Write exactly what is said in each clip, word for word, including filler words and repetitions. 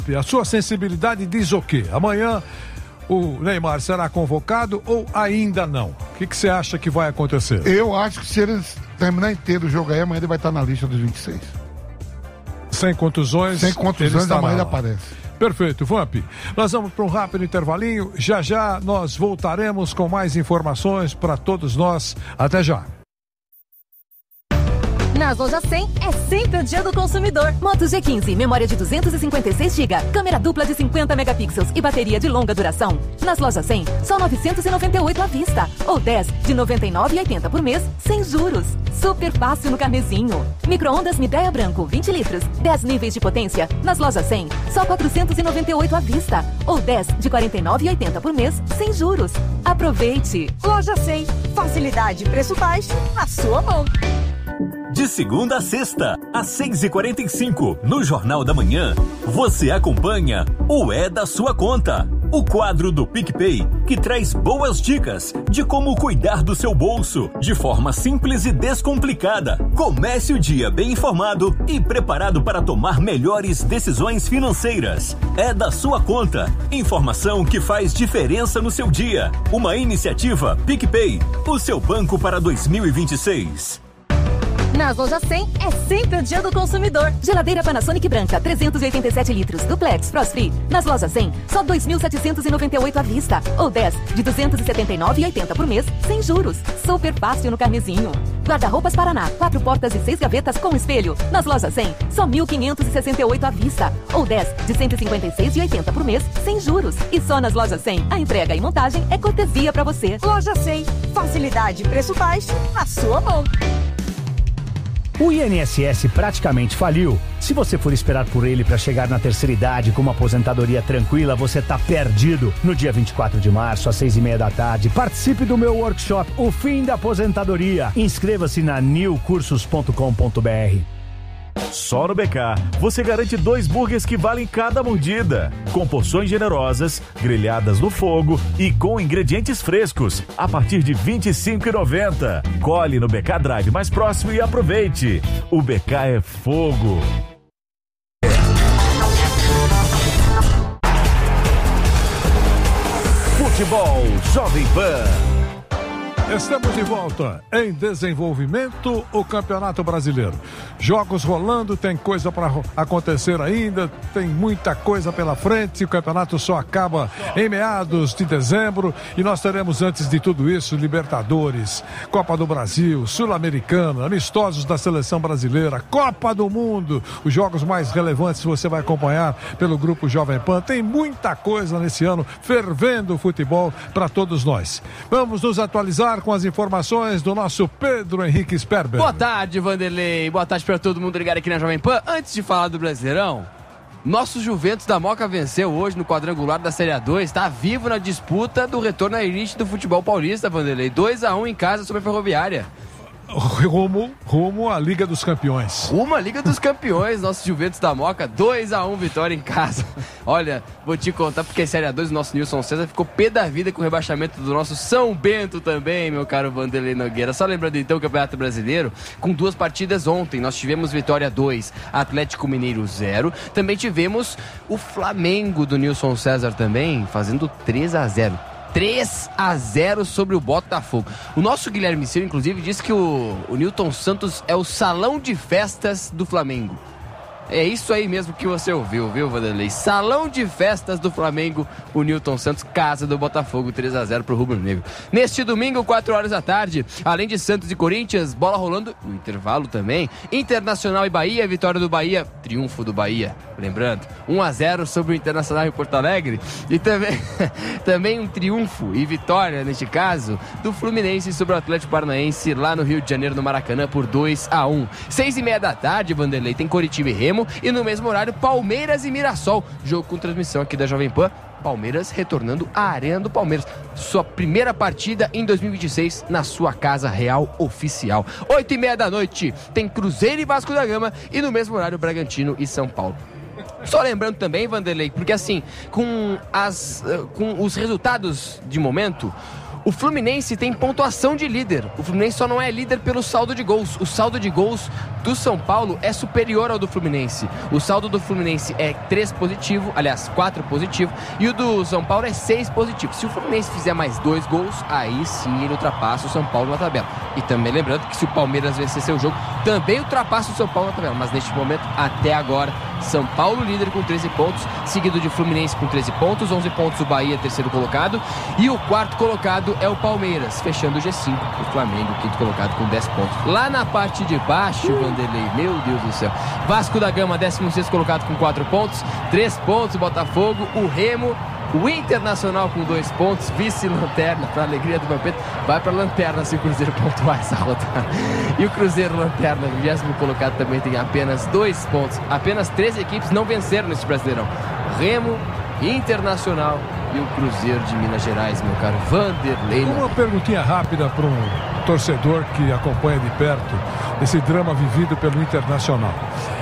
a sua sensibilidade diz o quê? Amanhã o Neymar será convocado ou ainda não? O que, que você acha que vai acontecer? Eu acho que se eles terminar inteiro o jogo aí, amanhã ele vai estar na lista dos vinte e seis. Sem contusões? Sem contusões, amanhã ele aparece. Perfeito, Vamp. Nós vamos para um rápido intervalinho. Já já nós voltaremos com mais informações para todos nós. Até já. Nas lojas cem é sempre o dia do consumidor. Moto G quinze, memória de duzentos e cinquenta e seis gigabytes, câmera dupla de cinquenta megapixels e bateria de longa duração. Nas lojas cem, só novecentos e noventa e oito à vista. Ou dez de noventa e nove reais e oitenta centavos por mês, sem juros. Super fácil no carnezinho. Micro-ondas Midea Branco, vinte litros, dez níveis de potência. Nas lojas cem, só quatrocentos e noventa e oito à vista. Ou dez de quarenta e nove reais e oitenta centavos por mês, sem juros. Aproveite. Loja cem, facilidade e preço baixo na sua mão. De segunda a sexta, às seis e quarenta e cinco, no Jornal da Manhã, você acompanha o É da Sua Conta, o quadro do PicPay que traz boas dicas de como cuidar do seu bolso de forma simples e descomplicada. Comece o dia bem informado e preparado para tomar melhores decisões financeiras. É da Sua Conta, informação que faz diferença no seu dia. Uma iniciativa PicPay, o seu banco para dois mil e vinte e seis. Nas lojas cem é sempre o dia do consumidor. Geladeira Panasonic branca, trezentos e oitenta e sete litros, duplex, frost free. Nas lojas cem, só dois mil setecentos e noventa e oito à vista. Ou dez de duzentos e setenta e nove reais e oitenta centavos por mês, sem juros. Super fácil no carnezinho. Guarda-roupas Paraná, quatro portas e seis gavetas com espelho. Nas lojas cem, só mil quinhentos e sessenta e oito à vista. Ou dez de cento e cinquenta e seis reais e oitenta centavos por mês, sem juros. E só nas lojas cem, a entrega e montagem é cortesia pra você. Loja cem, facilidade e preço baixo na sua mão. O I N S S praticamente faliu. Se você for esperar por ele para chegar na terceira idade com uma aposentadoria tranquila, você tá perdido. No dia vinte e quatro de março, às seis e meia da tarde, participe do meu workshop, O Fim da Aposentadoria. Inscreva-se na new cursos ponto com ponto b r. Só no B K, você garante dois burgers que valem cada mordida. Com porções generosas, grelhadas no fogo e com ingredientes frescos, a partir de vinte e cinco reais e noventa centavos. Colhe no B K Drive mais próximo e aproveite. O B K é fogo. Futebol Jovem Pan. Estamos de volta em desenvolvimento, o Campeonato Brasileiro. Jogos rolando, tem coisa para acontecer ainda, tem muita coisa pela frente. O campeonato só acaba em meados de dezembro e nós teremos antes de tudo isso Libertadores, Copa do Brasil, Sul-Americana, amistosos da Seleção Brasileira, Copa do Mundo. Os jogos mais relevantes você vai acompanhar pelo Grupo Jovem Pan. Tem muita coisa nesse ano fervendo o futebol para todos nós. Vamos nos atualizar com as informações do nosso Pedro Henrique Sperber. Boa tarde, Vanderlei. Boa tarde para todo mundo ligado aqui na Jovem Pan. Antes de falar do Brasileirão, nosso Juventus da Moca venceu hoje no quadrangular da Série A dois. Está vivo na disputa do retorno à elite do futebol paulista, Vanderlei. dois a um em casa sobre a Ferroviária. Rumo, rumo à Liga dos Campeões. Rumo à Liga dos Campeões, nosso Juventus da Moca, dois a um vitória em casa. Olha, vou te contar porque a Série A dois, o nosso Nilson César ficou pé da vida com o rebaixamento do nosso São Bento também, meu caro Vanderlei Nogueira. Só lembrando então o Campeonato Brasileiro, com duas partidas ontem, nós tivemos Vitória dois, Atlético Mineiro zero. Também tivemos o Flamengo do Nilson César também, fazendo três a zero. três a zero sobre o Botafogo. O nosso Guilherme Ciro, inclusive, disse que o, o Newton Santos é o salão de festas do Flamengo. É isso aí mesmo que você ouviu, viu, Vanderlei? Salão de festas do Flamengo, o Newton Santos, casa do Botafogo, três a zero pro Rubro Negro. Neste domingo, quatro horas da tarde, além de Santos e Corinthians, bola rolando no intervalo também. Internacional e Bahia, vitória do Bahia, triunfo do Bahia. Lembrando, um a zero sobre o Internacional em Porto Alegre. E também, também um triunfo e vitória, neste caso, do Fluminense sobre o Atlético Paranaense lá no Rio de Janeiro, no Maracanã, por dois a um. Seis e meia da tarde, Vanderlei, tem Coritiba e Remo. E no mesmo horário, Palmeiras e Mirassol. Jogo com transmissão aqui da Jovem Pan. Palmeiras retornando à Arena do Palmeiras. Sua primeira partida em dois mil e vinte e seis na sua casa real oficial. Oito e meia da noite tem Cruzeiro e Vasco da Gama. E no mesmo horário, Bragantino e São Paulo. Só lembrando também, Vanderlei, porque assim, com, as, com os resultados de momento, O Fluminense tem pontuação de líder. O Fluminense só não é líder pelo saldo de gols. O saldo de gols do São Paulo é superior ao do Fluminense. O saldo do Fluminense é três positivo, aliás, quatro positivo, e o do São Paulo é seis positivo. Se o Fluminense fizer mais dois gols, aí sim ele ultrapassa o São Paulo na tabela. E também lembrando que se o Palmeiras vencer seu jogo, também ultrapassa o São Paulo na tabela. Mas neste momento, até agora, São Paulo líder com treze pontos, seguido de Fluminense com treze pontos, onze pontos o Bahia, terceiro colocado, e o quarto colocado é o Palmeiras, fechando o G cinco, o Flamengo, quinto colocado com dez pontos. Lá na parte de baixo, Vanderlei, meu Deus do céu, Vasco da Gama, décimo sexto colocado com quatro pontos, três pontos o Botafogo, o Remo, o Internacional com dois pontos, vice-lanterna, para alegria do Vampeta, vai para a lanterna se o Cruzeiro pontuar essa rodada. E o Cruzeiro lanterna, vigésimo colocado, também tem apenas dois pontos. Apenas três equipes não venceram nesse Brasileirão: Remo, Internacional e o Cruzeiro de Minas Gerais, meu caro Vanderlei. Uma perguntinha rápida para um torcedor que acompanha de perto esse drama vivido pelo Internacional.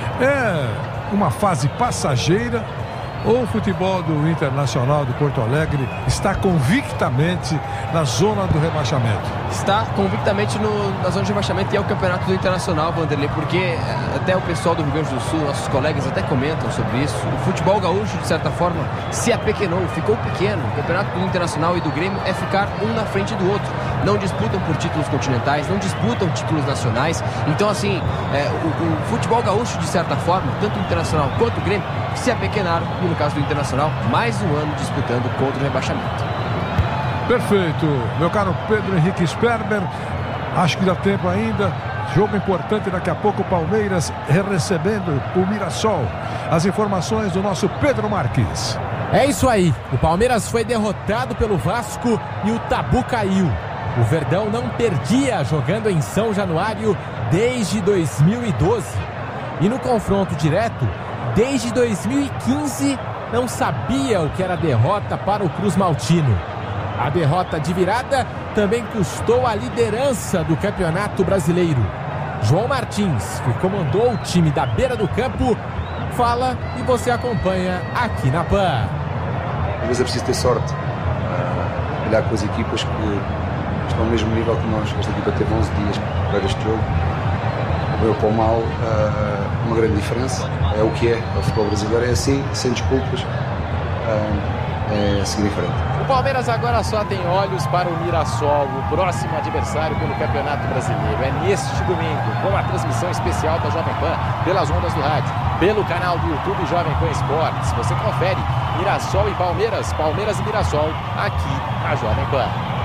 É uma fase passageira ou o futebol do Internacional de Porto Alegre está convictamente na zona do rebaixamento? Está convictamente no, na zona de rebaixamento, e é o campeonato do Internacional, Vanderlei, porque até o pessoal do Rio Grande do Sul, nossos colegas até comentam sobre isso. O futebol gaúcho, de certa forma, se apequenou, ficou pequeno. O campeonato do Internacional e do Grêmio é ficar um na frente do outro. Não disputam por títulos continentais, não disputam títulos nacionais. Então, assim, é, o, o futebol gaúcho, de certa forma, tanto o Internacional quanto o Grêmio, se apequenaram, e no caso do Internacional, mais um ano disputando contra o rebaixamento. Perfeito, meu caro Pedro Henrique Sperber, acho que dá tempo ainda. Jogo importante daqui a pouco, Palmeiras recebendo o Mirassol. As informações do nosso Pedro Marques. É isso aí, o Palmeiras foi derrotado pelo Vasco e o tabu caiu. O Verdão não perdia jogando em São Januário desde dois mil e doze. E no confronto direto, desde dois mil e quinze, não sabia o que era derrota para o Cruz Maltino. A derrota de virada também custou a liderança do Campeonato Brasileiro. João Martins, que comandou o time da beira do campo, fala e você acompanha aqui na Pan. Às vezes é preciso ter sorte, uh, olhar com as equipas que estão ao mesmo nível que nós. Esta equipa teve onze dias para este jogo. O bem ou para o mal, uh, uma grande diferença. É o que é. O futebol brasileiro é assim, sem desculpas. Uh, é assim diferente. O Palmeiras agora só tem olhos para o Mirassol, o próximo adversário pelo Campeonato Brasileiro. É neste domingo, com a transmissão especial da Jovem Pan, pelas ondas do rádio, pelo canal do YouTube Jovem Pan Esportes. Você confere Mirassol e Palmeiras, Palmeiras e Mirassol, aqui na Jovem Pan.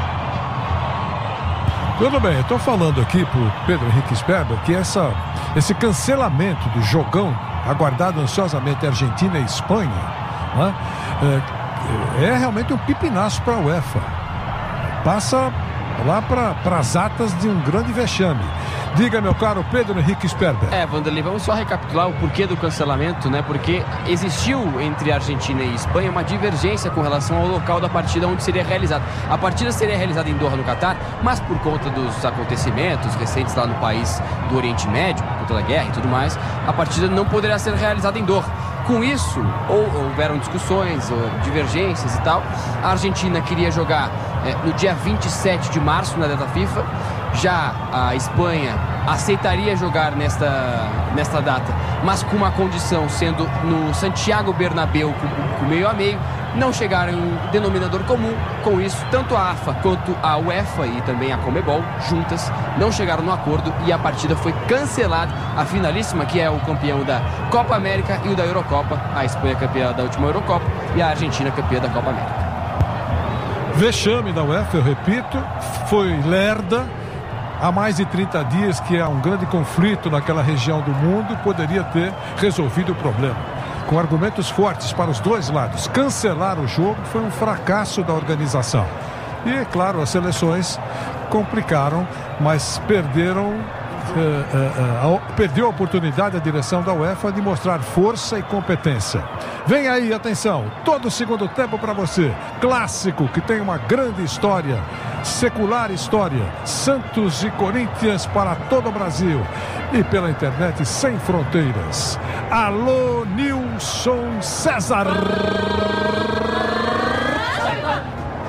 Tudo bem, eu estou falando aqui para o Pedro Henrique Sperber que essa, esse cancelamento do jogão aguardado ansiosamente Argentina e Espanha, né, é, é realmente um pipinaço para a UEFA. Passa lá para as atas de um grande vexame. Diga, meu caro Pedro Henrique Sperber. É, Vanderlei, vamos só recapitular o porquê do cancelamento, né? Porque existiu entre Argentina e Espanha uma divergência com relação ao local da partida onde seria realizada. A partida seria realizada em Doha, no Catar, mas por conta dos acontecimentos recentes lá no país do Oriente Médio, por conta da guerra e tudo mais, a partida não poderá ser realizada em Doha. Com isso, ou, houveram discussões, ou divergências e tal. A Argentina queria jogar é, no dia vinte e sete de março, na data FIFA. Já a Espanha aceitaria jogar nesta, nesta data, mas com uma condição, sendo no Santiago Bernabéu, com, com meio a meio. Não chegaram em um denominador comum. Com isso, tanto a AFA quanto a UEFA e também a Conmebol, juntas, não chegaram no acordo e a partida foi cancelada. A finalíssima, que é o campeão da Copa América e o da Eurocopa. A Espanha campeã da última Eurocopa e a Argentina campeã da Copa América. Vexame da UEFA, eu repito, foi lerda. Há mais de trinta dias que há um grande conflito naquela região do mundo, poderia ter resolvido o problema. Com argumentos fortes para os dois lados. Cancelar o jogo foi um fracasso da organização. E, é claro, as seleções complicaram, mas perderam, eh, eh, a, perdeu a oportunidade a direção da UEFA de mostrar força e competência. Vem aí, atenção, todo o segundo tempo para você. Clássico que tem uma grande história, secular história. Santos e Corinthians para todo o Brasil. E pela internet sem fronteiras. Alô, Nilson César.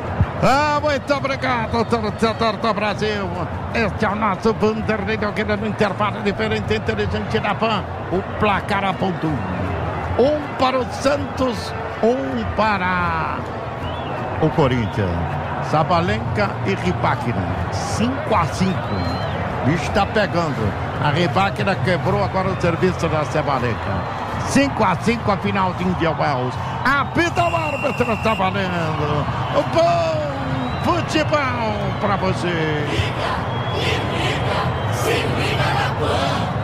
Ah, muito obrigado, torcedor do Brasil. Este é o nosso Vanderlei Nogueira no intervalo diferente, inteligente da Pan. O placar apontou. Um para o Santos, um para o Corinthians. Sabalenka e Ribáquina. cinco a cinco. O bicho está pegando. A Ribáquina quebrou agora o serviço da Sabalenka. cinco a cinco a final de Indian Wells. Apita o árbitro, está valendo. O bom futebol para você. Liga, liga, se liga na Pan.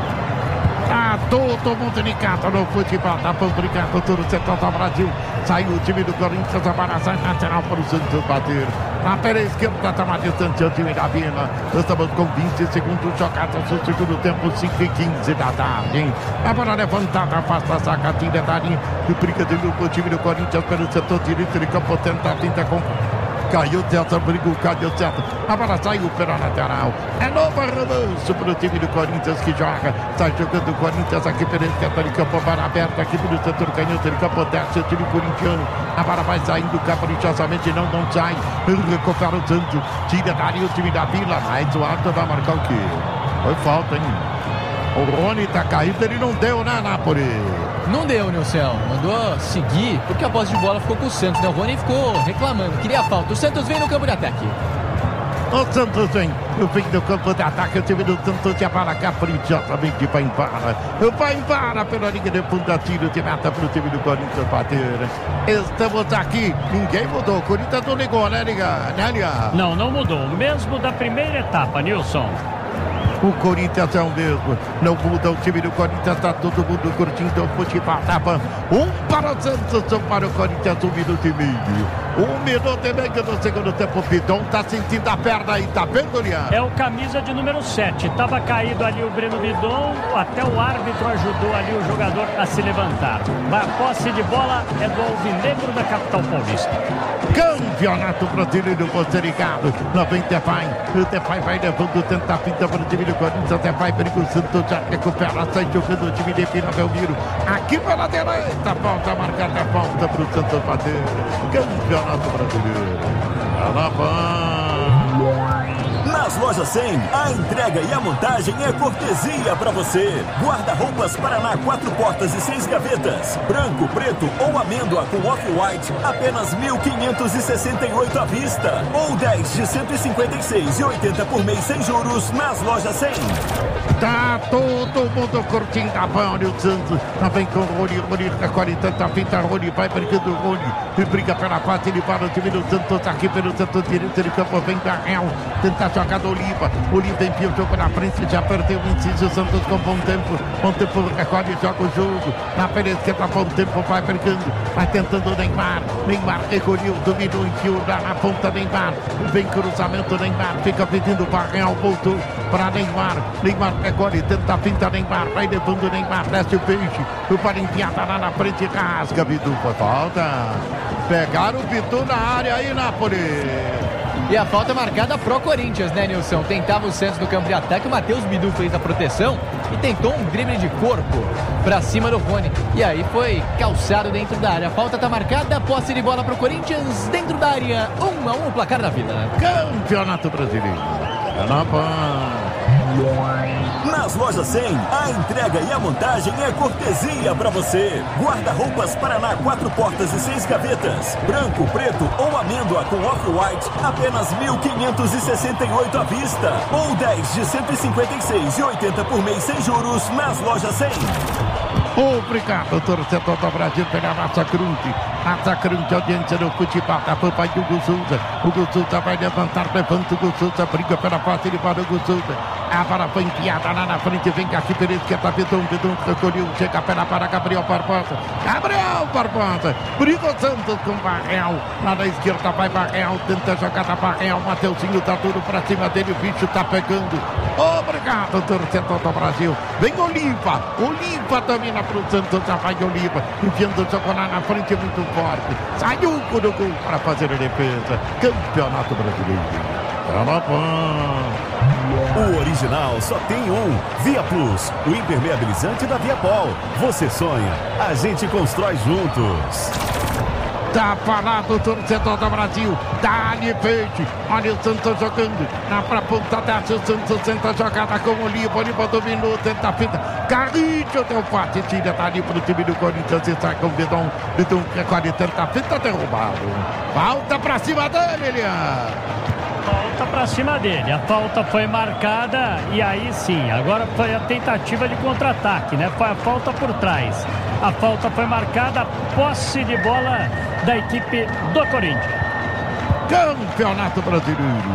Tá todo mundo ligado no futebol da Pan, obrigado todo o setor do Brasil. Saiu o time do Corinthians, a bola sai lateral para o Santos bater. Na pela esquerda está uma distância o time da Vila. Estamos com vinte segundos jogados no segundo tempo, cinco e quinze da tarde. A bola levantada, afasta a sacatinha da linha. E briga de novo o time do Corinthians pelo setor direito de campo, tenta a finta com... Caiu Celta, brigou, caiu Celta. A bola saiu pela lateral. É novo relanço para o time do Corinthians que joga. Sai jogando o Corinthians aqui pela esquerda de campo, bola aberta aqui pelo setor canhoto de campo, desce o time corintiano. A bola vai saindo caprichosamente, não, não sai. Ele recupera o Santos, tira dali o time da Vila, mas o árbitro vai marcar o quê? Foi falta, hein? O Rony tá caído, ele não deu, né, Napoli? Não deu, Nilson. Mandou seguir, porque a posse de bola ficou com o Santos, né? O Rony ficou reclamando, queria a falta. O Santos vem no campo de ataque. O Santos vem no fim do campo de ataque. O time do Santos já para caprichosamente, vai embora. Vai embora pela linha de fundo, tiro de meta para o time do Corinthians bater. Estamos aqui, ninguém mudou. O Corinthians não ligou, né, Liga? Né, Liga? Não, não mudou. Mesmo da primeira etapa, Nilson. O Corinthians é o mesmo. Não muda o time do Corinthians. Está todo mundo curtindo o futebol. Um para o Santos, um para o Corinthians. Um minuto e meio. Um minuto e meio no segundo tempo. O Pidon está sentindo a perna aí. Tá vendo, Lian? É o camisa de número sete. Estava caído ali o Breno Bidon. Até o árbitro ajudou ali o jogador a se levantar. A posse de bola é do Alvinegro da capital paulista. Campeonato Brasileiro, você ligado. Lá vem Tefai. O Tefai vai levando, tenta a pinta para o time do Corinthians. Tefai, perigo, o Santos já recupera. Sai jogando o time de Vila Belmiro. Aqui pela direita, volta a marcar a volta para o Santos bater. Campeonato Brasileiro. Alabama. Nas lojas cem, a entrega e a montagem é cortesia para você. Guarda-roupas Paraná, quatro portas e seis gavetas. Branco, preto ou amêndoa com off-white, apenas mil quinhentos e sessenta e oito à vista. Ou dez de cento e cinquenta e seis e oitenta por mês sem juros nas lojas cem. Tá todo mundo curtindo a bola, o Santos. Tá bem com o Rony, o Rony tá quarenta, tá pinta, Rony vai brigando o Rony. E briga pela face, ele para o time do Santos aqui pelo setor direito de campo, vem da Real. Tenta jogar do Oliva. Oliva envia o jogo na frente, já perdeu o inciso. Santos com bom tempo. Bom tempo, recolhe, joga o jogo. Na pela esquerda, bom tempo, vai brigando. Vai tentando o Neymar. Neymar recolheu, dominou, enfiou na ponta, Neymar. Vem cruzamento, Neymar. Fica pedindo para Real, voltou para Neymar. Neymar recolhe, tenta a pinta, Neymar. Vai levando o Neymar, desce o peixe. O para enfiada lá na frente, rasga, Bidu. Foi falta. Pegaram o Bidu na área aí, Napoli. E a falta marcada pro Corinthians, né, Nilson? Tentava o Santos no campo de ataque, o Matheus Bidu fez a proteção e tentou um drible de corpo pra cima do Rony. E aí foi calçado dentro da área. A falta tá marcada, posse de bola pro Corinthians dentro da área. Um a um o placar da vida. Campeonato Brasileiro. É na Pan. Nas lojas cem, a entrega e a montagem é cortesia para você. Guarda-roupas Paraná, quatro portas e seis gavetas. Branco, preto ou amêndoa com off-white, apenas mil quinhentos e sessenta e oito à vista. Ou dez de cento e cinquenta e seis e oitenta por mês sem juros nas lojas cem. Obrigado, torcedor do Brasil, pela nossa crunte. Nossa crunte, audiência do futebol da Pampa de Hugo Souza. Hugo Souza vai levantar, levanta o Hugo Souza, briga pela face de para o Hugo Souza. A bola foi enfiada lá na frente, vem aqui pela esquerda, Vidão, Vidão recolheu, chega pela para Gabriel Barbosa. Gabriel Barbosa, briga o Santos com Barreal. Lá na esquerda vai Barreal, tenta jogar na Barreal, Mateuzinho tá tudo pra cima dele, o bicho tá pegando. Obrigado, torcedor do Brasil. Vem Oliva, Oliva domina pro Santos, já vai Oliva, enfiando o jogo lá na frente, muito forte. Saiu o do gol para fazer a defesa. Campeonato Brasileiro. O original só tem um. Via Plus, o impermeabilizante da Viapol. Você sonha, a gente constrói juntos. Tá parado o torcedor do Brasil. Dá-lhe peixe. Olha o Santos jogando. Na pra ponta da o Santos tenta jogada com o Oliva. Oliva dominou, tenta a fita. Carrinho deu parte, tira dali pro time do Corinthians e sai com o Vidon. Vidon que quase tenta a fita, derrubado. Falta pra cima dele, Elian. Falta pra cima dele. A falta foi marcada e aí sim, agora foi a tentativa de contra-ataque, né? Foi a falta por trás. A falta foi marcada, posse de bola da equipe do Corinthians. Campeonato Brasileiro.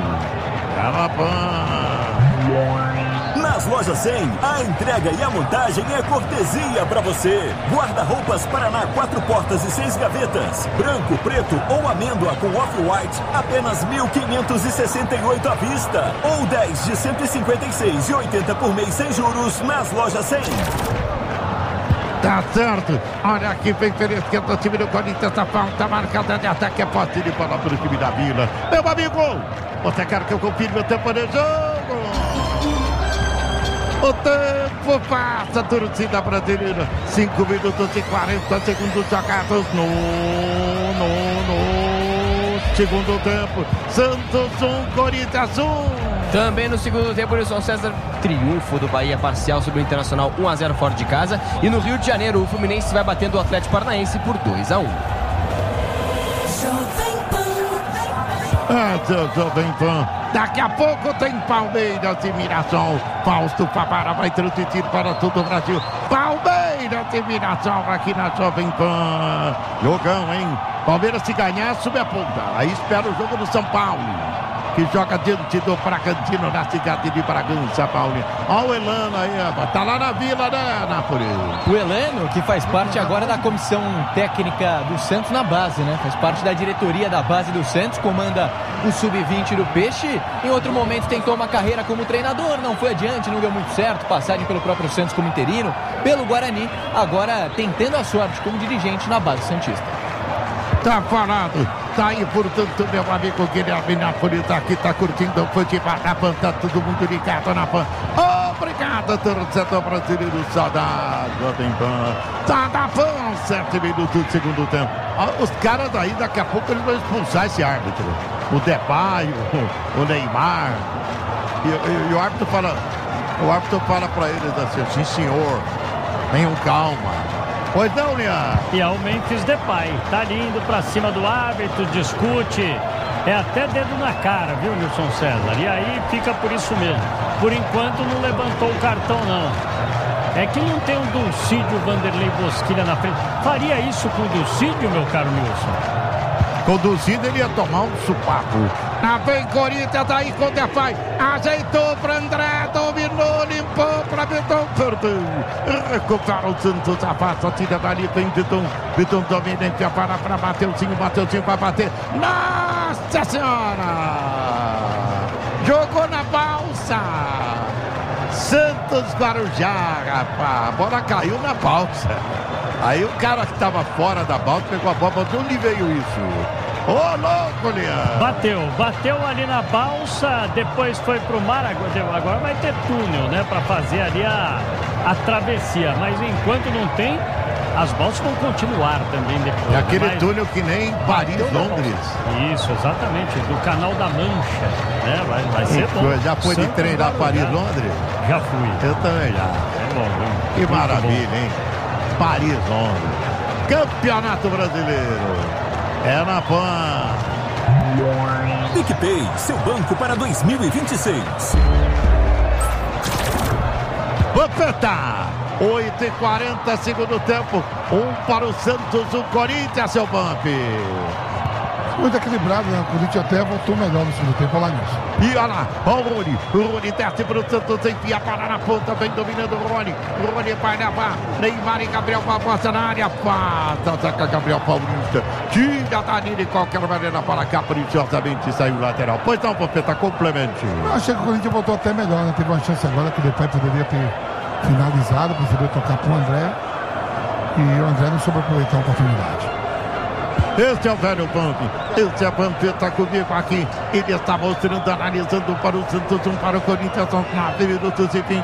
Nas Lojas cem, a entrega e a montagem é cortesia para você. Guarda-roupas Paraná, quatro portas e seis gavetas. Branco, preto ou amêndoa com off-white, apenas mil quinhentos e sessenta e oito à vista. Ou dez de cento e cinquenta e seis reais e oitenta por mês sem juros nas Lojas cem. Tá certo. Olha aqui, vem pela esquerda o time do Corinthians. A falta marcada de ataque é posse de bola para o time da Vila. Meu amigo, você quer que eu confirme o tempo de jogo? O tempo passa, torcida brasileira. cinco minutos e quarenta segundos jogados no, no, no segundo tempo. Santos um, Corinthians um. Também no segundo tempo, o Nilson César, triunfo do Bahia parcial sobre o Internacional um a zero fora de casa. E no Rio de Janeiro, o Fluminense vai batendo o Atlético Paranaense por dois a um. Ah, seu Jovem Pan. Daqui a pouco tem Palmeiras e Mirassol. Fausto Favara vai transmitir para todo o Brasil. Palmeiras e Mirassol aqui na Jovem Pan. Jogão, hein? Palmeiras se ganhar, sube a ponta. Aí espera o jogo do São Paulo, que joga diante do Bragantino na cidade de Bragança, Paulo. Olha o Elano aí, tá lá na Vila, né, Nápoles? O Elano, que faz parte agora da comissão técnica do Santos na base, né? Faz parte da diretoria da base do Santos, comanda o sub vinte do Peixe. Em outro momento tentou uma carreira como treinador, não foi adiante, não deu muito certo. Passagem pelo próprio Santos como interino, pelo Guarani. Agora tentando a sorte como dirigente na base santista. Tá falado. Tá aí, portanto, meu amigo Guilherme Nápoles tá aqui, tá curtindo o futebol na Pan, tá todo mundo ligado na Pan. Obrigado, torcedor brasileiro, saudade, Jovem Pan. Tá na Pan, sete minutos do segundo tempo. Os caras daí, daqui a pouco eles vão expulsar esse árbitro. O Depay, o, o Neymar. E, e, e o árbitro fala, o árbitro fala pra eles assim, sim senhor, tenham calma. Pois não, Lian. E é o Memphis Depay, tá indo pra cima do árbitro, discute, é até dedo na cara, viu, Nilson César? E aí fica por isso mesmo. Por enquanto não levantou o cartão, não. É que não tem um Dulcídio Vanderlei Bosquilha na frente. Faria isso com o Dulcídio, meu caro Nilson? Com o Dulcídio ele ia tomar um supapo. Na vem Corinthians aí com o Depay. Ajeitou para André, dominou, limpou para Vitão, perdeu. Recupera o Santos, afasta, tira dali, vem Vitão. Vitão domina, entra para para Mateuzinho, Mateuzinho vai bater. Nossa Senhora! Jogou na balsa. Santos Guarujá, rapaz. A bola caiu na balsa. Aí o cara que estava fora da balsa pegou a bola. De onde veio isso? Ô, oh, louco, Leandro! Bateu, bateu ali na balsa, depois foi pro mar, agora vai ter túnel, né, pra fazer ali a, a travessia, mas enquanto não tem, as balsas vão continuar também depois. É aquele né? mas... túnel que nem Paris, Londres. Isso, exatamente, do Canal da Mancha, né, vai, vai ser bom. Já foi de treinar Paris, Londres? Já fui. Eu também já. É bom, viu? Que muito maravilha, bom. Hein? Paris, Londres. Campeonato Brasileiro. É na Pan. PicPay, seu banco para dois mil e vinte e seis. Vampeta, oito e quarenta, segundo tempo. Um para o Santos, o Corinthians, seu Vamp. Muito equilibrado, né? O Corinthians até voltou melhor no segundo tempo, olha lá nisso. E olha lá, olha o Rony. O Rony desce para o Santos, enfia para na ponta, vem dominando o Rony. O Rony vai levar. Neymar e Gabriel Barbosa na área. Passa, saca Gabriel Paulista. Tira Danilo de qualquer maneira para cá, caprichosamente saiu o lateral. Pois não, Vampeta, complemente. Eu achei que o Corinthians voltou até melhor, né? Teve uma chance agora que o Depay poderia ter finalizado, preferiu tocar para o André. E o André não soube aproveitar a oportunidade. Este é o velho Vamp, este é o Vampeta comigo aqui. Ele está mostrando, analisando para o Santos, um para o Corinthians, são nove minutos e vinte.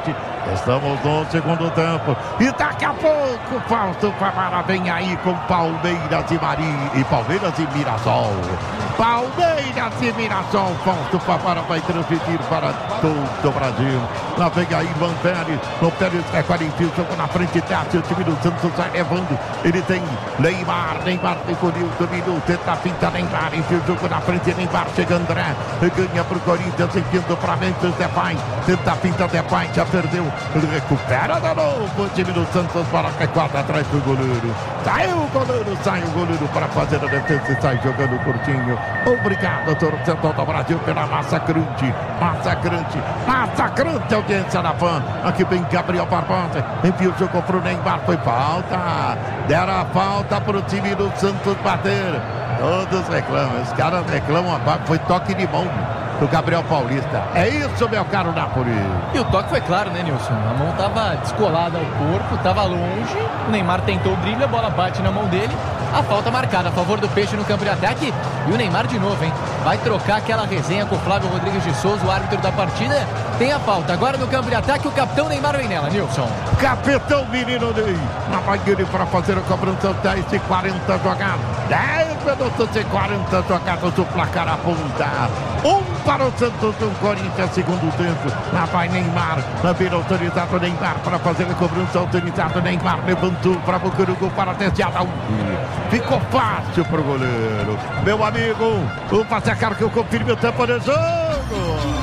Estamos no segundo tempo. E daqui a pouco, Fausto Favara vem aí com Palmeiras e Mari e Palmeiras e Mirassol. Palmeiras e Mirassol. Fausto Favara vai transmitir para todo o Brasil. Lá vem aí Ivan Pérez. O Pérez é quarenta, jogou na frente, desce. O time do Santos vai levando. Ele tem Neymar. Neymar tem o Nilton Minuto. Tenta a pinta Neymar. Enfia o jogo na frente. Neymar chega André. Ganha pro Corinthians. Enfiando pra Memphis Depay. Tenta a pinta Depay. Já perdeu. Ele recupera de novo. O time do Santos para a quadra atrás do goleiro. Sai o goleiro. Sai o goleiro para fazer a defesa e sai jogando curtinho. Obrigado, torcedor do Brasil, pela massacrante. Massacrante. Massacrante audiência da P A N. Aqui vem Gabriel Barbosa. Envia o jogo pro Neymar. Foi falta. Deram a falta pro time do Santos bater. Todos reclamam. Os caras reclamam. Foi toque de mão do Gabriel Paulista. É isso, meu caro Napoli. E o toque foi claro, né, Nilson? A mão estava descolada ao corpo, estava longe. O Neymar tentou o drible, a bola bate na mão dele. A falta marcada a favor do Peixe no campo de ataque. E o Neymar de novo, hein? Vai trocar aquela resenha com o Flávio Rodrigues de Souza, o árbitro da partida. Tem a falta. Agora no campo de ataque, o capitão Neymar vem nela, Nilson. Capitão menino Ney. Na banheira para fazer a cobrança. dez e quarenta jogadas. dez minutos e quarenta jogadas. O placar aponta. Um para o Santos do Corinthians, segundo tempo. Lá vai Neymar. Lá vira autorizado Neymar para fazer a cobrança. Autorizado Neymar. Levantou para o Curugu para desviar. Ficou fácil pro goleiro. Meu amigo, o Passacar que eu confirme o tempo de jogo.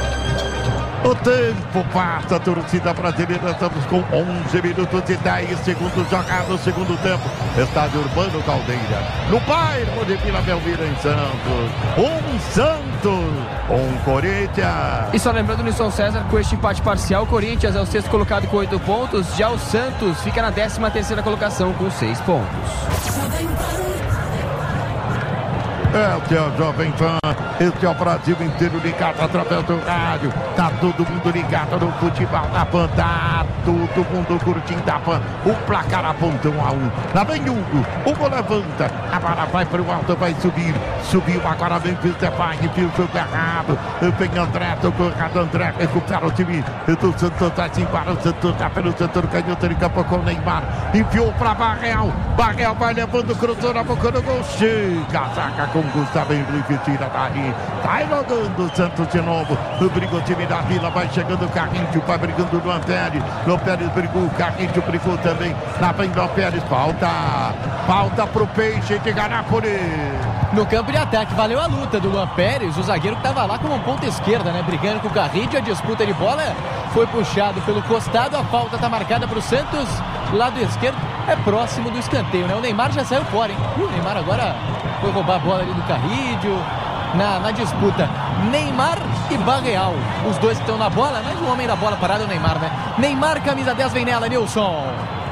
O tempo passa, a torcida brasileira. Estamos com onze minutos e dez segundos jogados, segundo tempo. Estádio Urbano Caldeira, no bairro de Vila Belmiro, em Santos. Um Santos, um Corinthians. E só lembrando, Nilson César, com este empate parcial, o Corinthians é o sexto colocado com oito pontos. Já o Santos fica na décima terceira colocação com seis pontos. Este é o Jovem Pan, este é o Brasil inteiro ligado através do rádio. Tá todo mundo ligado no futebol da P A N, tá todo mundo curtindo a P A N. O placar aponta um a um. Lá vem Hugo, Hugo levanta, a bola vai pro alto, vai subir. Subiu agora, vem Depay, viu o jogo errado. Vem André, tocou errado, André recupera o time do Santos, vai se embora, o Santos tá pelo setor canhoto de campo com o Neymar. Enfiou pra Barreal, Barreal vai levando, cruzou na boca do gol, chega, saca com Gustavo Henrique, tira dali, tá jogando o Santos de novo, briga o time da Vila, vai chegando o Carrinho, vai brigando o Luan Pérez, Luan Pérez brigou, o Carrinho brigou também, lá vem Luan Pérez, falta, falta pro Peixe de Ganápolis. No campo de ataque, valeu a luta do Luan Pérez, o zagueiro que estava lá como ponta esquerda, né, brigando com o Carrinho, a disputa de bola foi puxado pelo costado, a falta está marcada para o Santos, lado esquerdo, é próximo do escanteio, né, o Neymar já saiu fora, hein, o Neymar agora foi roubar a bola ali do Carrilho, na, na disputa, Neymar e Barreal, os dois que estão na bola, mas o homem da bola parada é o Neymar, né, Neymar, camisa dez, vem nela, Nilson.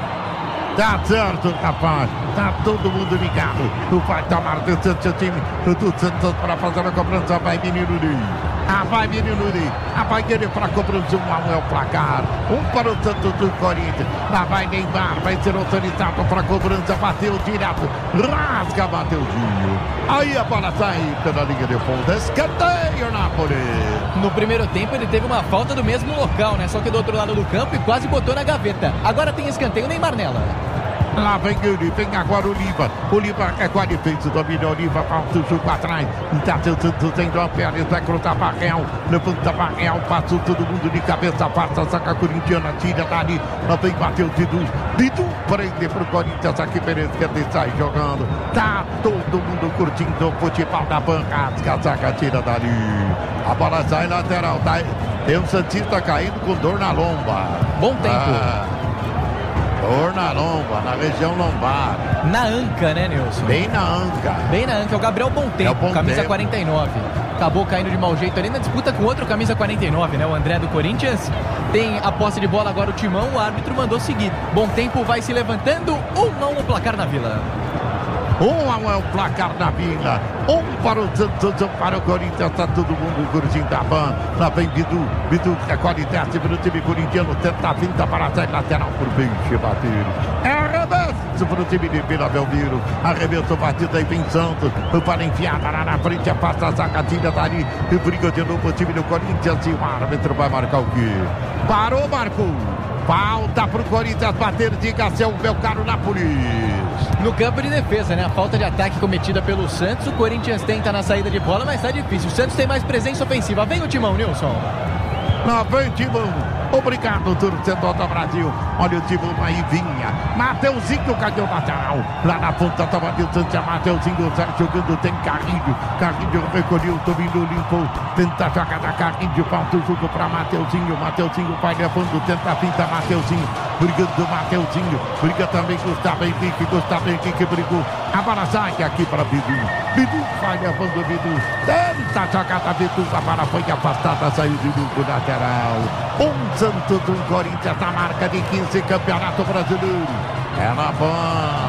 Tá certo, rapaz. Tá todo mundo ligado. O vai tomar do Santos, time do Santos para fazer a cobrança. Vai menino Ney. Ah, vai menino Ney. Ah, vai querer para a cobrança. Um a um é o placar. Um para o Santos do Corinthians. Lá vai Neymar. Vai ser autorizado para a cobrança. Bateu direto. Rasga, Mateuzinho. Aí a bola sai pela linha de fundo. Escanteio, Napoli. No primeiro tempo ele teve uma falta do mesmo local, né? Só que do outro lado do campo e quase botou na gaveta. Agora tem escanteio, Neymar nela. Lá vem ele, vem agora o Oliva. O Oliva é com a defesa, domina o Oliva, falta o jogo atrás. Tá tentando, tem Luan Pérez, vai cruzar Barreal. Levanta Barreal, passou todo mundo de cabeça, passa, saca a corintiana, tira dali. Lá vem bateu o Didu. Didu prende pro Corinthians, aqui Pereira que ele sai jogando. Tá todo mundo curtindo o futebol da banca. Saca, tira dali. A bola sai lateral, tá? Tem um Santista caindo com dor na lomba. Bom tempo. Ah, dor na lomba, na região lombar. Na anca, né, Nilson? Bem na anca. Bem na anca, é o Gabriel Bom Tempo, é Bom camisa Tempo. quarenta e nove. Acabou caindo de mau jeito ali na disputa com outro camisa quarenta e nove, né? O André do Corinthians. Tem a posse de bola agora o Timão, o árbitro mandou seguir. Bom Tempo vai se levantando, um a um no placar na Vila. Um a um é o placar da Vila. Um para o Santos, um para o Corinthians. Está todo mundo curtindo a ban. Lá vem Bidu. Bidu é qualidade para o time corintiano. Tenta a vinda para a lateral por Peixe bater. É arremesso. Santos para o time de Vila Belmiro. Arremessou batida aí, vem Santos. Para enfiada lá na frente, afasta a zagadinha dali. E briga de novo o time do Corinthians. E o árbitro vai marcar o quê? Parou, marcou. Falta para o Corinthians bater, diga seu meu caro Nápoles. No campo de defesa, né? A falta de ataque cometida pelo Santos. O Corinthians tenta na saída de bola, mas tá difícil. O Santos tem mais presença ofensiva. Vem o Timão, Nilson. Na frente, Timão. Obrigado, torcedor do Brasil. Olha o Timão aí, vinha. Mateuzinho caiu lateral. Lá na ponta estava distância. Mateuzinho sai jogando, tem Carrinho. Carrinho recolheu, dominou, limpou. Tenta jogar da Carrinho. Falta o jogo para Mateuzinho. Mateuzinho vai levando, tenta a finta. Mateuzinho. Brigando, Mateuzinho. Briga também Gustavo Henrique. Gustavo Henrique brigou. A bola sai aqui para Bidu. Bidu vai levando, Bidu. Tenta a jogada, Bidu. A bola foi afastada, saiu de grupo lateral. Um Santos do Corinthians na marca de quinze, Campeonato Brasileiro. É na van.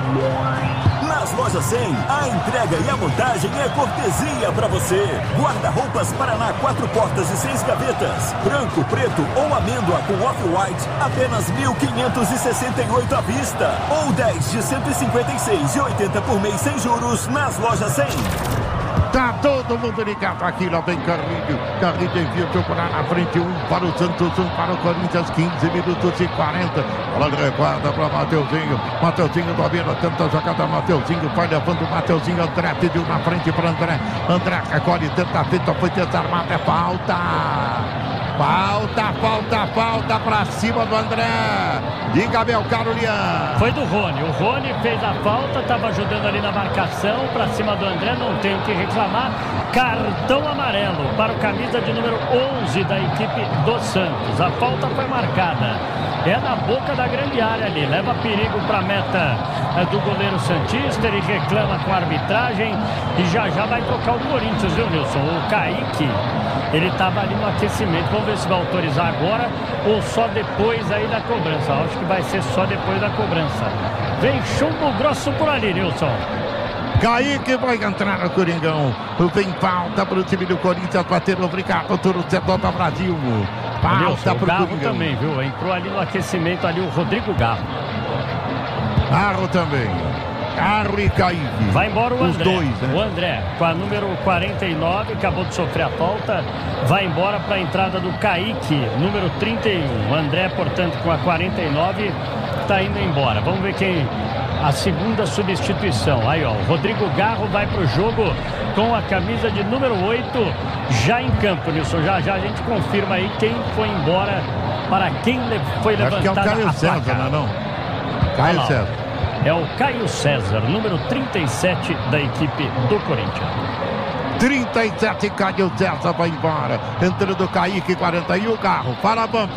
Nas lojas cem, a entrega e a montagem é cortesia para você. Guarda-roupas Paraná, quatro portas e seis gavetas. Branco, preto ou amêndoa com off-white, apenas mil quinhentos e sessenta e oito à vista. Ou dez de cento e cinquenta e seis e oitenta por mês sem juros nas lojas cem. Tá todo mundo ligado aqui, lá vem Carrinho. Carrinho envia o jogo lá na frente, um para o Santos, um para o Corinthians, quinze minutos e quarenta. Bola recuada para Mateuzinho. Mateuzinho domina, tenta a jogada, Mateuzinho vai levando o Mateuzinho. André pediu na frente para André. André recolhe, tenta a fita, foi desarmada, é falta. Falta, falta, falta pra cima do André. Diga, meu caro Lian. Foi do Rony. O Rony fez a falta, estava ajudando ali na marcação. Pra cima do André, não tem o que reclamar. Cartão amarelo para o camisa de número onze da equipe do Santos. A falta foi marcada. É na boca da grande área ali. Leva perigo para a meta do goleiro santista. Ele reclama com a arbitragem. E já já vai trocar o Corinthians, viu, Nilson? O Kaique, ele estava ali no aquecimento. Vamos ver se vai autorizar agora ou só depois aí da cobrança. Acho que vai ser só depois da cobrança. Vem chumbo grosso por ali, Nilson. Kaique vai entrar no Coringão. Vem falta para o time do Corinthians bater. Obrigado, torcedor do Brasil. Falta para o Garro Coringão também, viu? Entrou ali no aquecimento ali o Rodrigo Garro. Garro também. Garro e Kaique. Vai embora o Os André. dois, né? O André, com a número quarenta e nove, acabou de sofrer a falta. Vai embora para a entrada do Kaique, número trinta e um. O André, portanto, com a quarenta e nove, está indo embora. Vamos ver quem... A segunda substituição. Aí, ó, o Rodrigo Garro vai pro jogo com a camisa de número oito já em campo, Nilson. Já já a gente confirma aí quem foi embora, para quem foi levantada a placa. Acho que é o Caio César, não é não? Caio César. É o Caio César, número trinta e sete da equipe do Corinthians. trinta e sete, Caio César vai embora. Entrando o Kaique, quarenta e um, o Garro. Para Bump.